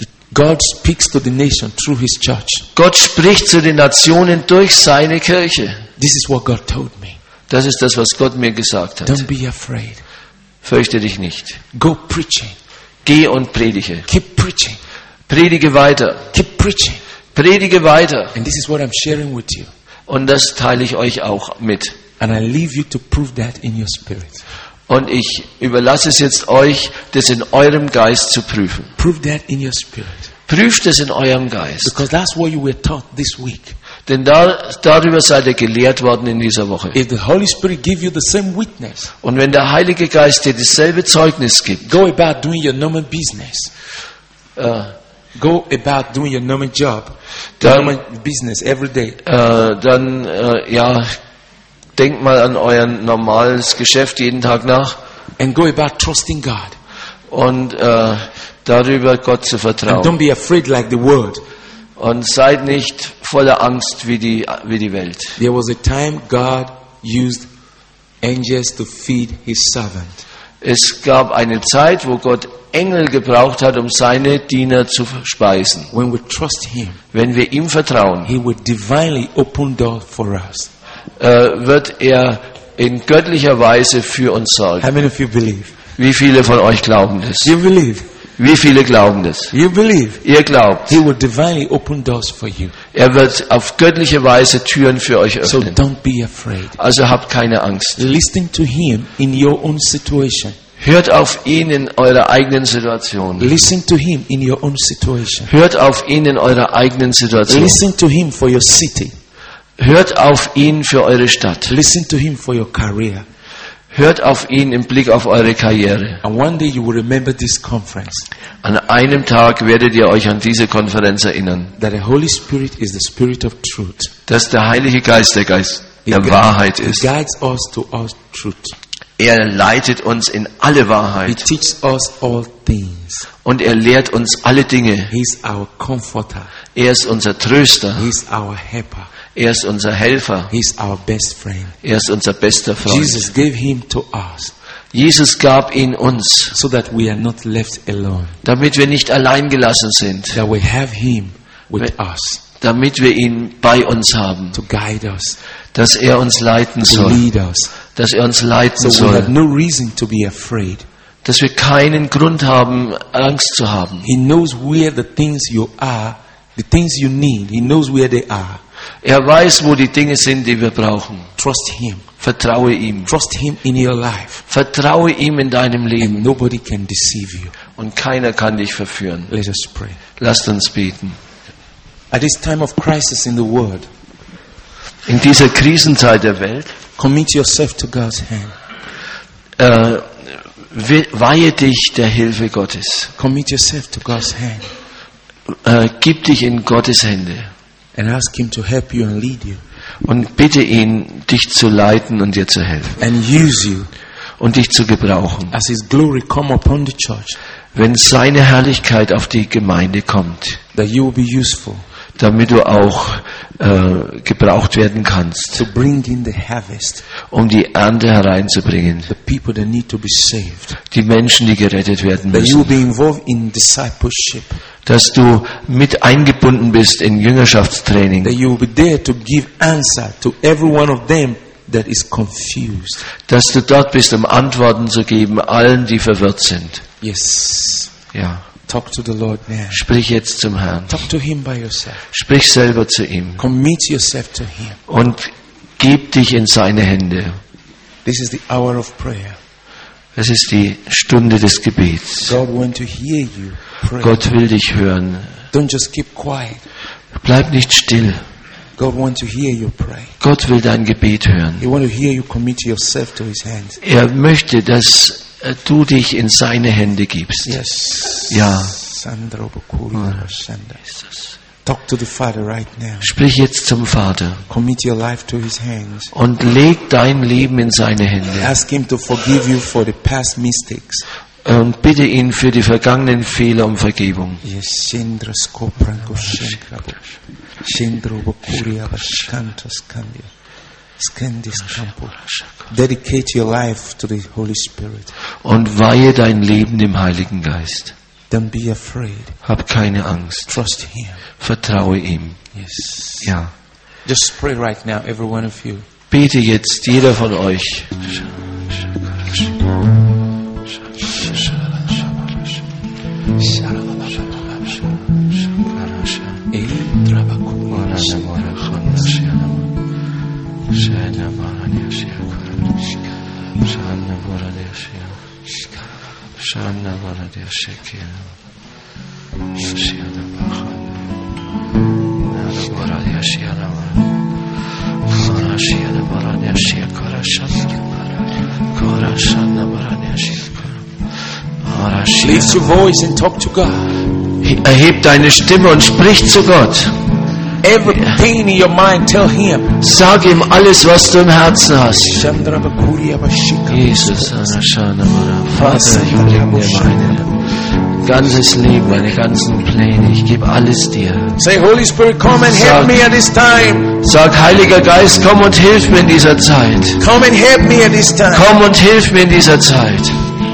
God speaks to the nation through His church. Gott spricht zu den Nationen durch seine Kirche. This is what God told me. Das ist das, was Gott mir gesagt hat. Don't be afraid. Fürchte dich nicht. Go preaching. Geh und predige. Keep preaching. Predige weiter. Keep preaching. Predige weiter. And this is what I'm sharing with you. Und das teile ich euch auch mit. And I leave you to prove that in your spirit. Und ich überlasse es jetzt euch, das in eurem Geist zu prüfen. Prove that in your spirit. Prüft es in eurem Geist. Because that's what you were taught this week. Denn da, darüber seid ihr gelehrt worden in dieser Woche. If the Holy Spirit give you the same witness, Und wenn der Heilige Geist dir dasselbe Zeugnis gibt, go about doing your normal business. äh, Go about doing your normal job. Dann- normal business every day. äh, dann äh, ja, denkt mal an euer normales Geschäft jeden Tag nach And go about trusting God. und äh, darüber Gott zu And vertrauen. don't be afraid like the world. Und seid nicht voller Angst wie die, wie die Welt. There was a time God used angels to feed His servant. Es gab eine Zeit, wo Gott Engel gebraucht hat, um seine Diener zu speisen. When we trust Him, Wenn wir ihm vertrauen, He will divinely open doors for us. äh, wird er in göttlicher Weise für uns sorgen. How many of you believe? Wie viele von euch glauben das? You believe? Wie viele glauben das? You believe? Ihr glaubt. He will divinely open doors for you. Er wird auf göttliche Weise Türen für euch So öffnen. don't be afraid. Also habt keine Angst. Listen to Him in your own situation. Hört auf ihn in eurer eigenen Situation. Listen to Him in your own situation. Hört auf ihn in eurer eigenen Situation. Listen to Him for your city. Hört auf ihn für eure Stadt. Listen to Him for your career. Hört auf ihn im Blick auf eure Karriere. And one day you will remember this conference. An einem Tag werdet ihr euch an diese Konferenz erinnern, That the Holy Spirit is the Spirit of truth. dass der Heilige Geist der Geist It der gu- Wahrheit It ist. guides us to all truth. Er leitet uns in alle He Wahrheit teaches us all things. und er lehrt uns alle Dinge. He is our comforter. Er ist unser Tröster. He is our helper. Er ist unser Helfer. He is our best friend. Er ist unser bester Freund. Jesus gave Him to us Jesus gab ihn uns, so that we are not left alone. damit wir nicht allein gelassen sind, That we have Him with Wenn- us damit wir ihn bei uns haben, to guide us, dass er uns leiten to soll, lead us. dass er uns leiten So we have soll, no reason to be afraid. dass wir keinen Grund haben, Angst zu haben. He knows where the things you are, the things you need. He knows where they are. Er weiß, wo die Dinge sind, die wir brauchen. Trust Him. Vertraue ihm. Trust Him in your life. Vertraue ihm in deinem Leben And nobody can deceive you. und keiner kann dich verführen. Let us pray. Lasst uns beten. At this time of crisis in the world, In dieser Krisenzeit der Welt, commit yourself to God's hand. äh, we- weihe dich der Hilfe Gottes. Commit yourself to God's hand Äh, gib dich in Gottes Hände and ask Him to help you and lead you und bitte ihn, dich zu leiten und dir zu helfen and use you und dich zu gebrauchen. as His glory come upon the church, Wenn seine Herrlichkeit auf die Gemeinde kommt, that you will be useful damit du auch äh, gebraucht werden kannst, to bring in the harvest, um die Ernte hereinzubringen. the people that need to be saved, Die Menschen, die gerettet werden that you will müssen. be involved in discipleship, Dass du mit eingebunden bist in Jüngerschaftstraining. that you will be there to give answer to every one of them that is confused. Dass du dort bist, um Antworten zu geben allen, die verwirrt sind. Yes. Ja. Talk to the Lord now. Sprich jetzt zum Herrn. Talk to Him by yourself. Sprich selber zu ihm. Commit yourself to Him. Und gib dich in seine Hände. This is the hour of prayer. Es ist die Stunde des Gebets. God wants to hear you pray. Gott will dich hören. Don't just keep quiet. Bleib nicht still. God wants to hear you pray. Gott will dein Gebet hören. He wants to hear you commit yourself to His hands. Er möchte, dass du dich in seine Hände gibst. Yes. Ja. Talk to the Father right now. Sprich jetzt zum Vater. Commit your life to His hands. Und leg dein Leben in seine Hände. Ask Him to forgive you for the past mistakes. Und bitte ihn für die vergangenen Fehler um Vergebung. Dedicate your life to the Holy Spirit. Und weihe dein Leben dem Heiligen Geist. Don't be afraid. Hab keine Angst. Trust Him. Vertraue ihm. Yes. Ja. Just pray right now, every one of you. Bete jetzt, jeder von euch. Raise your voice and talk to God. Erheb deine Stimme und sprich zu Gott. Every pain in your mind, tell Him. Sag ihm alles, was du im Herzen hast. Jesus, Vater, ich bringe dir mein ganzes Leben, meine ganzen Pläne. Ich gebe alles dir. Say, Holy Spirit, come and help Sag, me at this time. Sag, Heiliger Geist, komm und hilf mir in dieser Zeit. Come and help me at this time. Komm und hilf mir in dieser Zeit.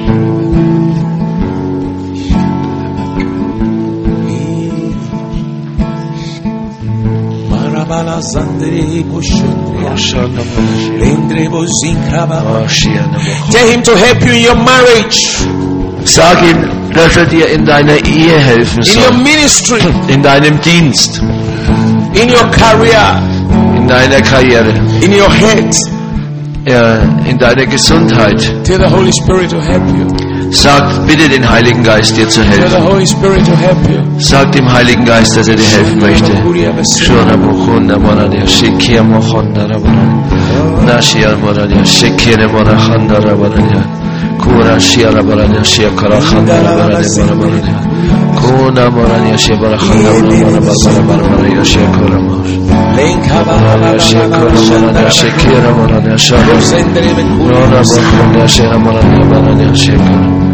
Tell Him to help you in your marriage. Sag ihm, dass er dir in deiner Ehe helfen in your soll. ministry, In deinem Dienst. in your career, In deiner Karriere. in your health. Ja, in deiner Gesundheit. Tell the Holy Spirit to help you. Sag bitte den Heiligen Geist, dir zu Tell the helfen. Holy Spirit to help you. Sag dem Heiligen Geist, dass er dir helfen möchte. Shora mochonda moradia, shekia mochonda raboradia. Nashia moradia, shekire morachanda raboradia. Kura shia raboradia, shia karachanda raboradia raboradia. Kuna moradia, shia barachanda raboradia raboradia, shia kura moradia. Moradia, shia kura moradia, shekira moradia, shia. Rora mochonda, shia moradia, moradia, shia kura.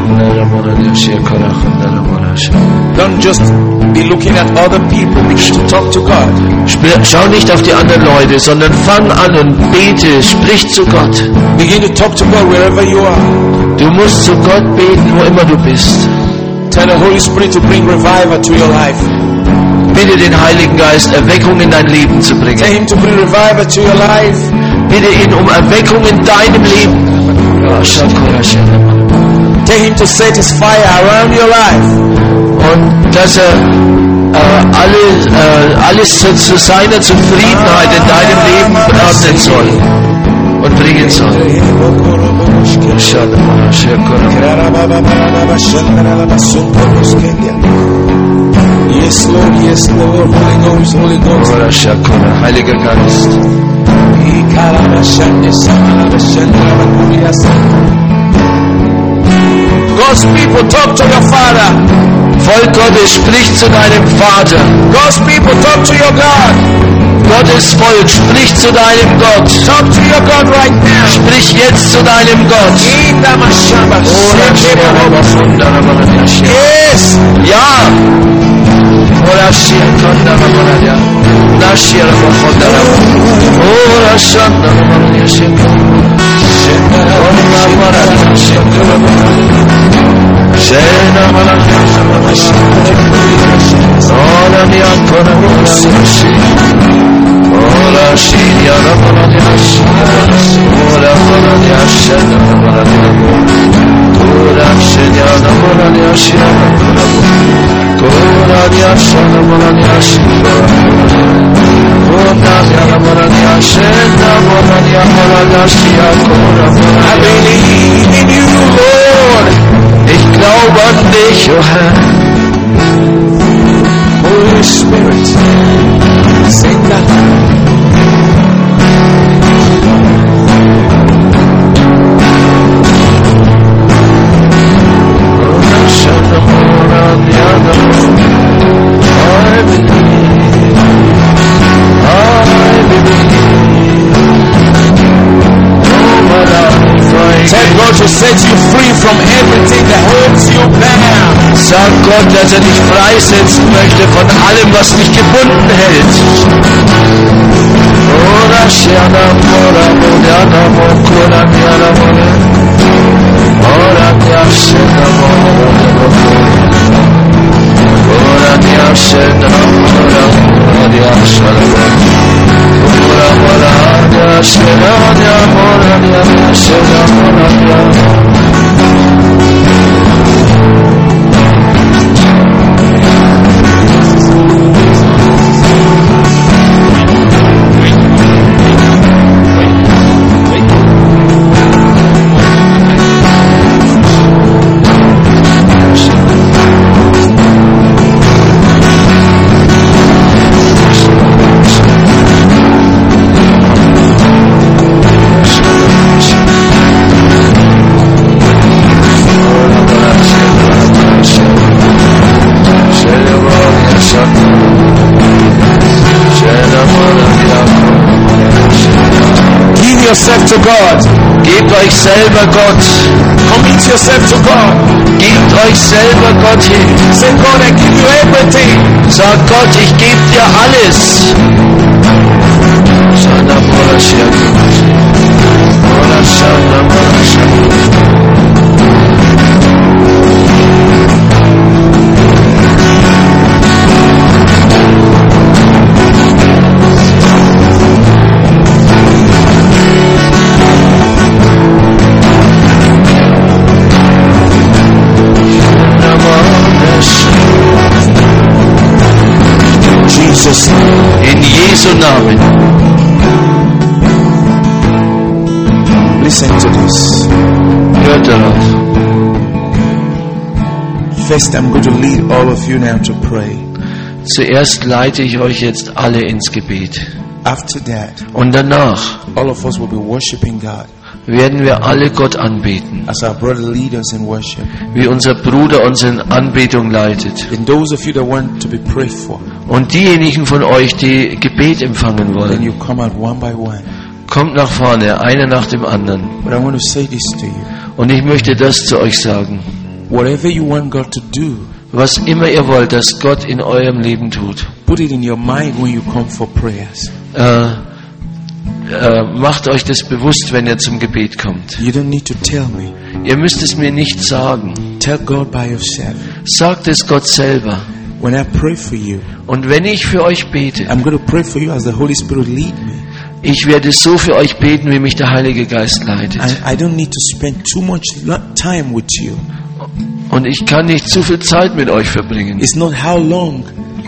Don't just be looking at other people. Begin to talk to God. Schau nicht auf die anderen Leute, sondern fang an und bete, sprich zu Gott. Begin to talk to God wherever you are. Du musst zu Gott beten, wo immer du bist. Tell the Holy Spirit to bring revival to your life. Bitte den Heiligen Geist, Erweckung in dein Leben zu Tell bringen. Him to bring revival to your life. Bitte ihn um Erweckung in deinem Leben. Tell Him to set His fire around your life. Und dass er äh, alles, äh, alles zu, zu seiner Zufriedenheit in deinem Leben ordnen soll und bringen soll. Yes, Lord, yes, Lord, Holy Ghost, Holy Ghost. Heiliger Geist. God's people, talk to your Father. Volk Gottes, sprich zu deinem Vater. God's people, talk to your God. Gottes Volk, sprich zu deinem Gott. Talk to your God right now. Sprich jetzt zu deinem Gott. In the Mashaba. Yes. Ja. Ora shia kanda raboradia. Na shia rabofonda raboradia. Ora shanda raboradia shia. Ora raboradia shia raboradia. Shena raboradia shia. Ora mi ancora raboradia shia. Ora shia raboradia shia. Ora Morania Shana Morania Ora Shana Morania Shana Morania Shana Morania Shana Ora Morania Shana Morania Morania Shana I believe in you, Lord. Ich glaube an dich, o Herr. Holy Spirit, sing that. Tell God to set you free from everything that holds you bound. Sag Gott, dass er dich freisetzen möchte von allem, was dich gebunden hält. Ora Shana Mora Mora Mora Mora Mora Ora Shana Mora Ora Shana Mora Ora Shana Ora Mora Shana Mora Shana Mora yourself to God. Gebt euch selber Gott. Commit yourself to God. Gebt euch selber Gott hin. Say, God, I give you everything. Sag Gott, ich gebe dir alles. Shana Mora Shana Mora Shana Mora Shana. In Jesu Namen. Listen to this. Hört darauf. First, I'm going to lead all of you now to pray. Zuerst leite ich euch jetzt alle ins Gebet. After that, und danach, all of us will be worshiping God. Werden wir alle Gott anbeten, as our brother leads us in worship. Wie unser Bruder uns in Anbetung leitet. And those of you that want to be prayed for, und diejenigen von euch, die Gebet empfangen wollen, then you come out one by one. Kommt nach vorne, einer nach dem anderen. But I want to say this to you. Und ich möchte das zu euch sagen. Whatever you want God to do, was immer ihr wollt, dass Gott in eurem Leben tut, put it in your mind when you come for prayers. Äh, äh, macht euch das bewusst, wenn ihr zum Gebet kommt. You don't need to tell me. Ihr müsst es mir nicht sagen. Tell God by yourself. Sagt es Gott selber. When I pray for you, und wenn ich für euch bete, I'm going to pray for you as the Holy Spirit lead me. Ich werde so für euch beten, wie mich der Heilige Geist leitet. I, I don't need to spend too much time with you. Und ich kann nicht zu viel Zeit mit euch verbringen. It's not how long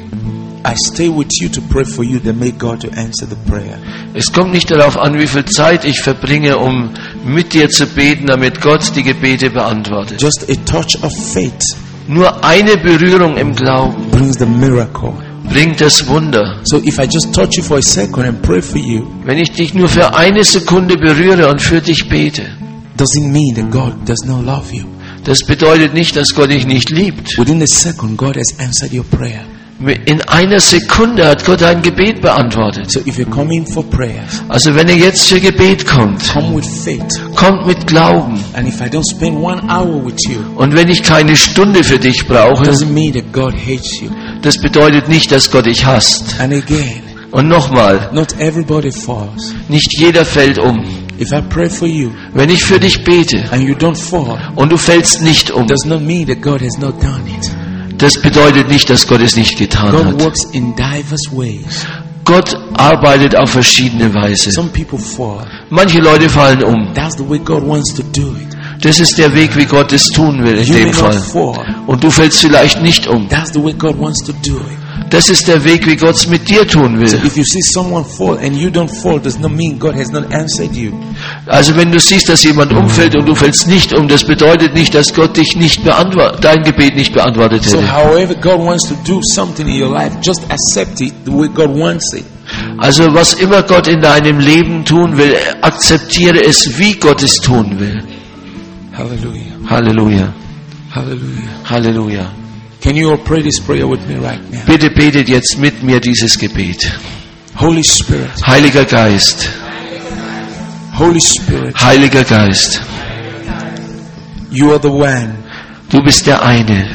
I stay with you to pray for you that make God to answer the prayer. Es kommt nicht darauf an, wie viel Zeit ich verbringe, um mit dir zu beten, damit Gott die Gebete beantwortet. Just a touch of faith. Nur eine Berührung im Glauben brings the miracle. Bringt das Wunder. So if I just touch you for a second and pray for you, wenn ich dich nur für eine Sekunde berühre und für dich bete, doesn't mean that God does not love you. Das bedeutet nicht, dass Gott dich nicht liebt. Within a second, God has answered your prayer. In einer Sekunde hat Gott ein Gebet beantwortet. So if you're coming for prayers, also wenn ihr jetzt für Gebet kommt, come with faith. Kommt mit Glauben. And if I don't spend one hour with you, und wenn ich keine Stunde für dich brauche, doesn't mean that God hates you. Das bedeutet nicht, dass Gott dich hasst. And again, und nochmal, not everybody falls. Nicht jeder fällt um. If I pray for you, wenn ich für dich bete, and you don't fall, und du fällst nicht um, does not mean that God has not done it. Das bedeutet nicht, dass Gott es nicht getan God hat. works in diverse ways. Gott arbeitet auf verschiedene Weise. Some people fall. Manche Leute fallen um. That's the way God wants to do it. Das ist der Weg, wie Gott es tun will in You may dem not Fall. fall. Und du fällst vielleicht nicht um. That's the way God wants to do it. Das ist der Weg, wie Gott es mit dir tun So will. if you see someone fall and you don't fall, does not mean God has not answered you. Also wenn du siehst, dass jemand umfällt und du fällst nicht um, das bedeutet nicht, dass Gott dich nicht beantwortet, dein Gebet nicht beantwortet So hätte. however God wants to do something in your life, just accept it the way God wants it. Also was immer Gott in deinem Leben tun will, akzeptiere es, wie Gott es tun will. Hallelujah. Halleluja. Hallelujah. Halleluja. Can you all pray this prayer with me right now? Bitte betet jetzt mit mir dieses Gebet. Holy Spirit. Heiliger Geist, Holy Spirit. Heiliger Geist, You are the one du bist der eine,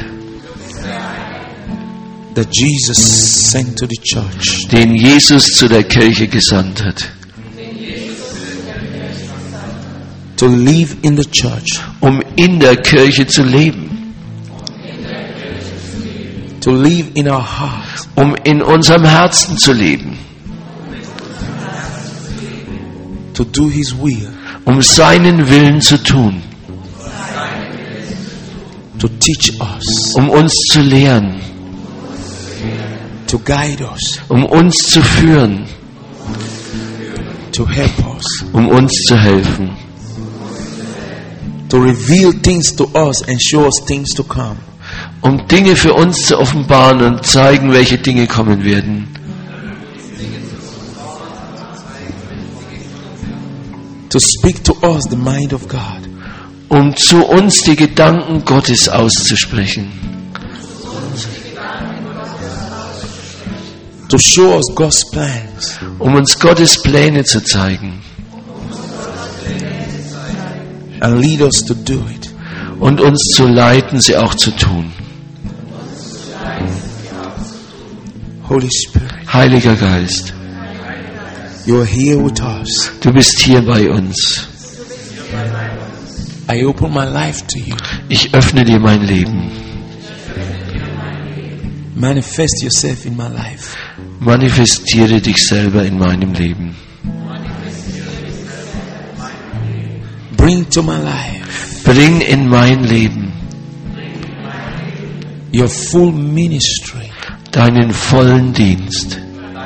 that Jesus sent to the church. den Jesus zu der Kirche gesandt hat, To live in the church. um in der Kirche zu leben, To live in our heart. um in unserem Herzen zu leben, To do His will. um seinen Willen zu tun, To teach us. um uns zu lehren, To guide us. um uns zu führen, To help us. um uns zu helfen, To reveal things to us and show us things to come. um Dinge für uns zu offenbaren und zeigen, welche Dinge kommen werden, To speak to us the mind of God. um zu uns die Gedanken Gottes auszusprechen, To show us God's plans. um uns Gottes Pläne zu zeigen And lead us to do it. und uns zu leiten, sie auch zu tun. Holy Spirit. Heiliger Geist, You are here with us. du bist hier bei uns. I open my life to you. Ich öffne dir mein Leben. Manifest yourself in my life. Manifestiere dich selber in meinem Leben. Bring to my life Bring in mein Leben your full ministry deinen vollen Dienst,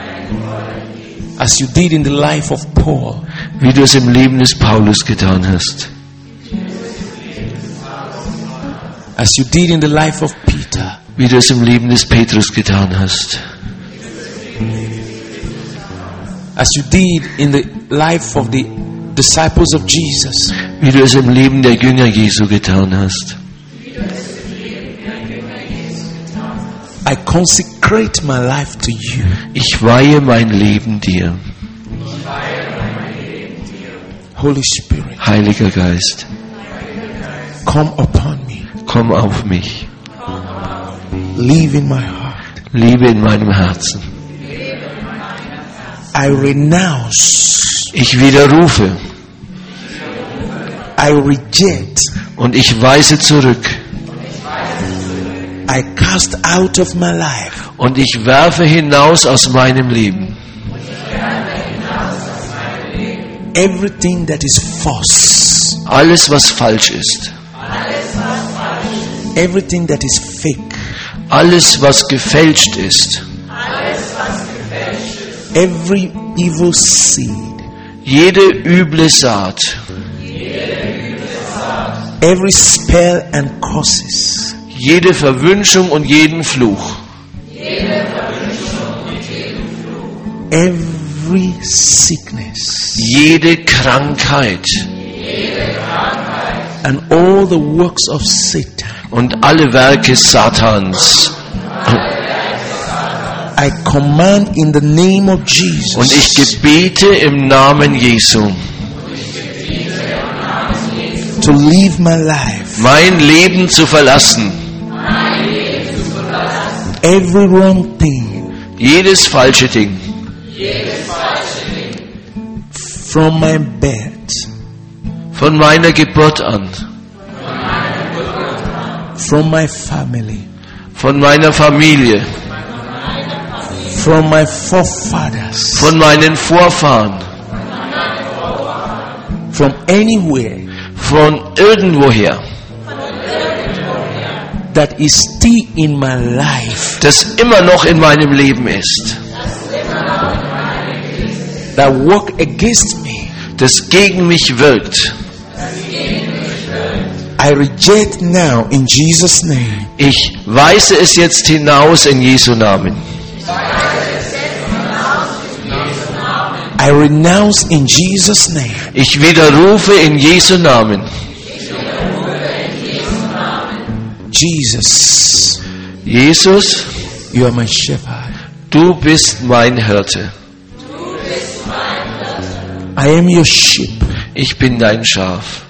as you did in the life of Paul. wie du es im Leben des Paulus getan hast, As you did in the life of Peter. wie du es im Leben des Petrus getan hast, As you did in the life of the disciples of Jesus. wie du es im Leben der Jünger Jesu getan hast. I consecrate my life to you. Ich weihe mein Leben dir, Holy Spirit, Heiliger Geist, come upon me. komm auf mich, Live in my heart. Liebe in meinem Herzen. I renounce. Ich widerrufe I reject. und ich weise zurück I cast out of my life und ich werfe hinaus aus meinem Leben everything that is false. alles, was falsch ist, Everything that is fake. alles, was gefälscht ist, Every evil seed. jede üble Saat, Every spell and curses. jede Verwünschung und jeden Fluch, Every sickness. jede Krankheit And all the works of Satan. und alle Werke Satans. I command in the name of Jesus. Und ich gebete im Namen Jesu, to live my life. mein Leben zu verlassen, Every wrong thing jedes falsche Ding, from my bed. von meiner Geburt an, From my family. von meiner Familie, from my forefathers, von meinen Vorfahren, from anywhere von irgendwoher, that is still in my life, das immer noch in meinem Leben ist, that work against me, das gegen mich wirkt. I reject now in Jesus' name. Ich weise es jetzt hinaus in Jesu Namen. I renounce in Jesus' name. Ich widerrufe in Jesu Namen. Jesus, Jesus, you are my shepherd. du bist mein Hirte. I am your sheep. Ich bin dein Schaf.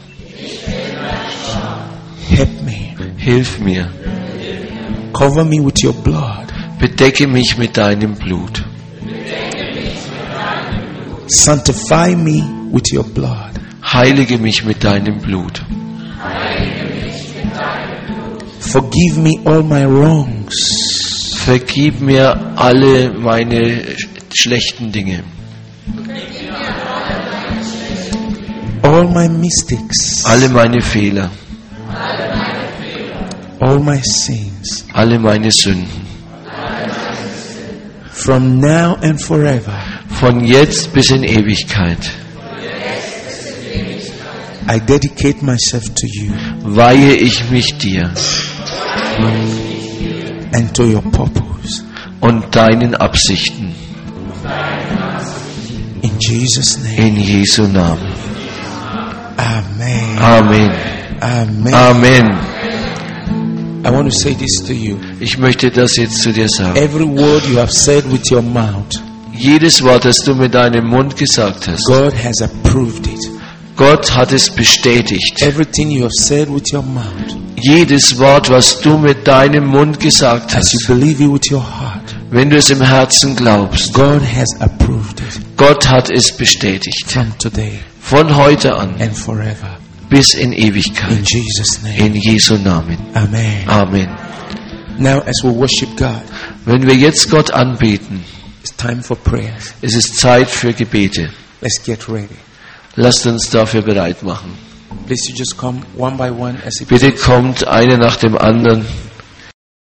Help me. Hilf mir. Cover me with your blood. Bedecke mich mit deinem Blut. Sanctify me with your blood. Heilige mich mit deinem Blut. Forgive me all my wrongs. Vergib mir alle meine schlechten Dinge. All my mistakes. Alle meine Fehler. All my sins. Alle meine Sünden. From now and forever. Von jetzt bis in Ewigkeit. I dedicate myself to you. Weihe ich mich dir. And to your purpose. Und deinen Absichten. In Jesus' name. In Jesu Namen. Amen. Amen. Amen. Amen. I want to say this to you. Ich möchte das jetzt zu dir sagen. Every word you have said with your mouth, Jedes Wort, das du mit deinem Mund gesagt hast, God has approved it. Gott hat es bestätigt. Everything you have said with your mouth, Jedes Wort, was du mit deinem Mund gesagt as you hast, believe it with your heart, wenn du es im Herzen glaubst, God has approved it Gott hat es bestätigt. from today Von heute an and forever. bis in In Ewigkeit. Jesus' name. In Jesu Namen. Amen. Amen. Now as we worship God, Wenn wir jetzt Gott anbeten, it's time for prayers. es ist Zeit für Gebete. Let's get ready. Lasst uns dafür bereit machen. Please you just come one by one as you Bitte kommt einer nach dem anderen.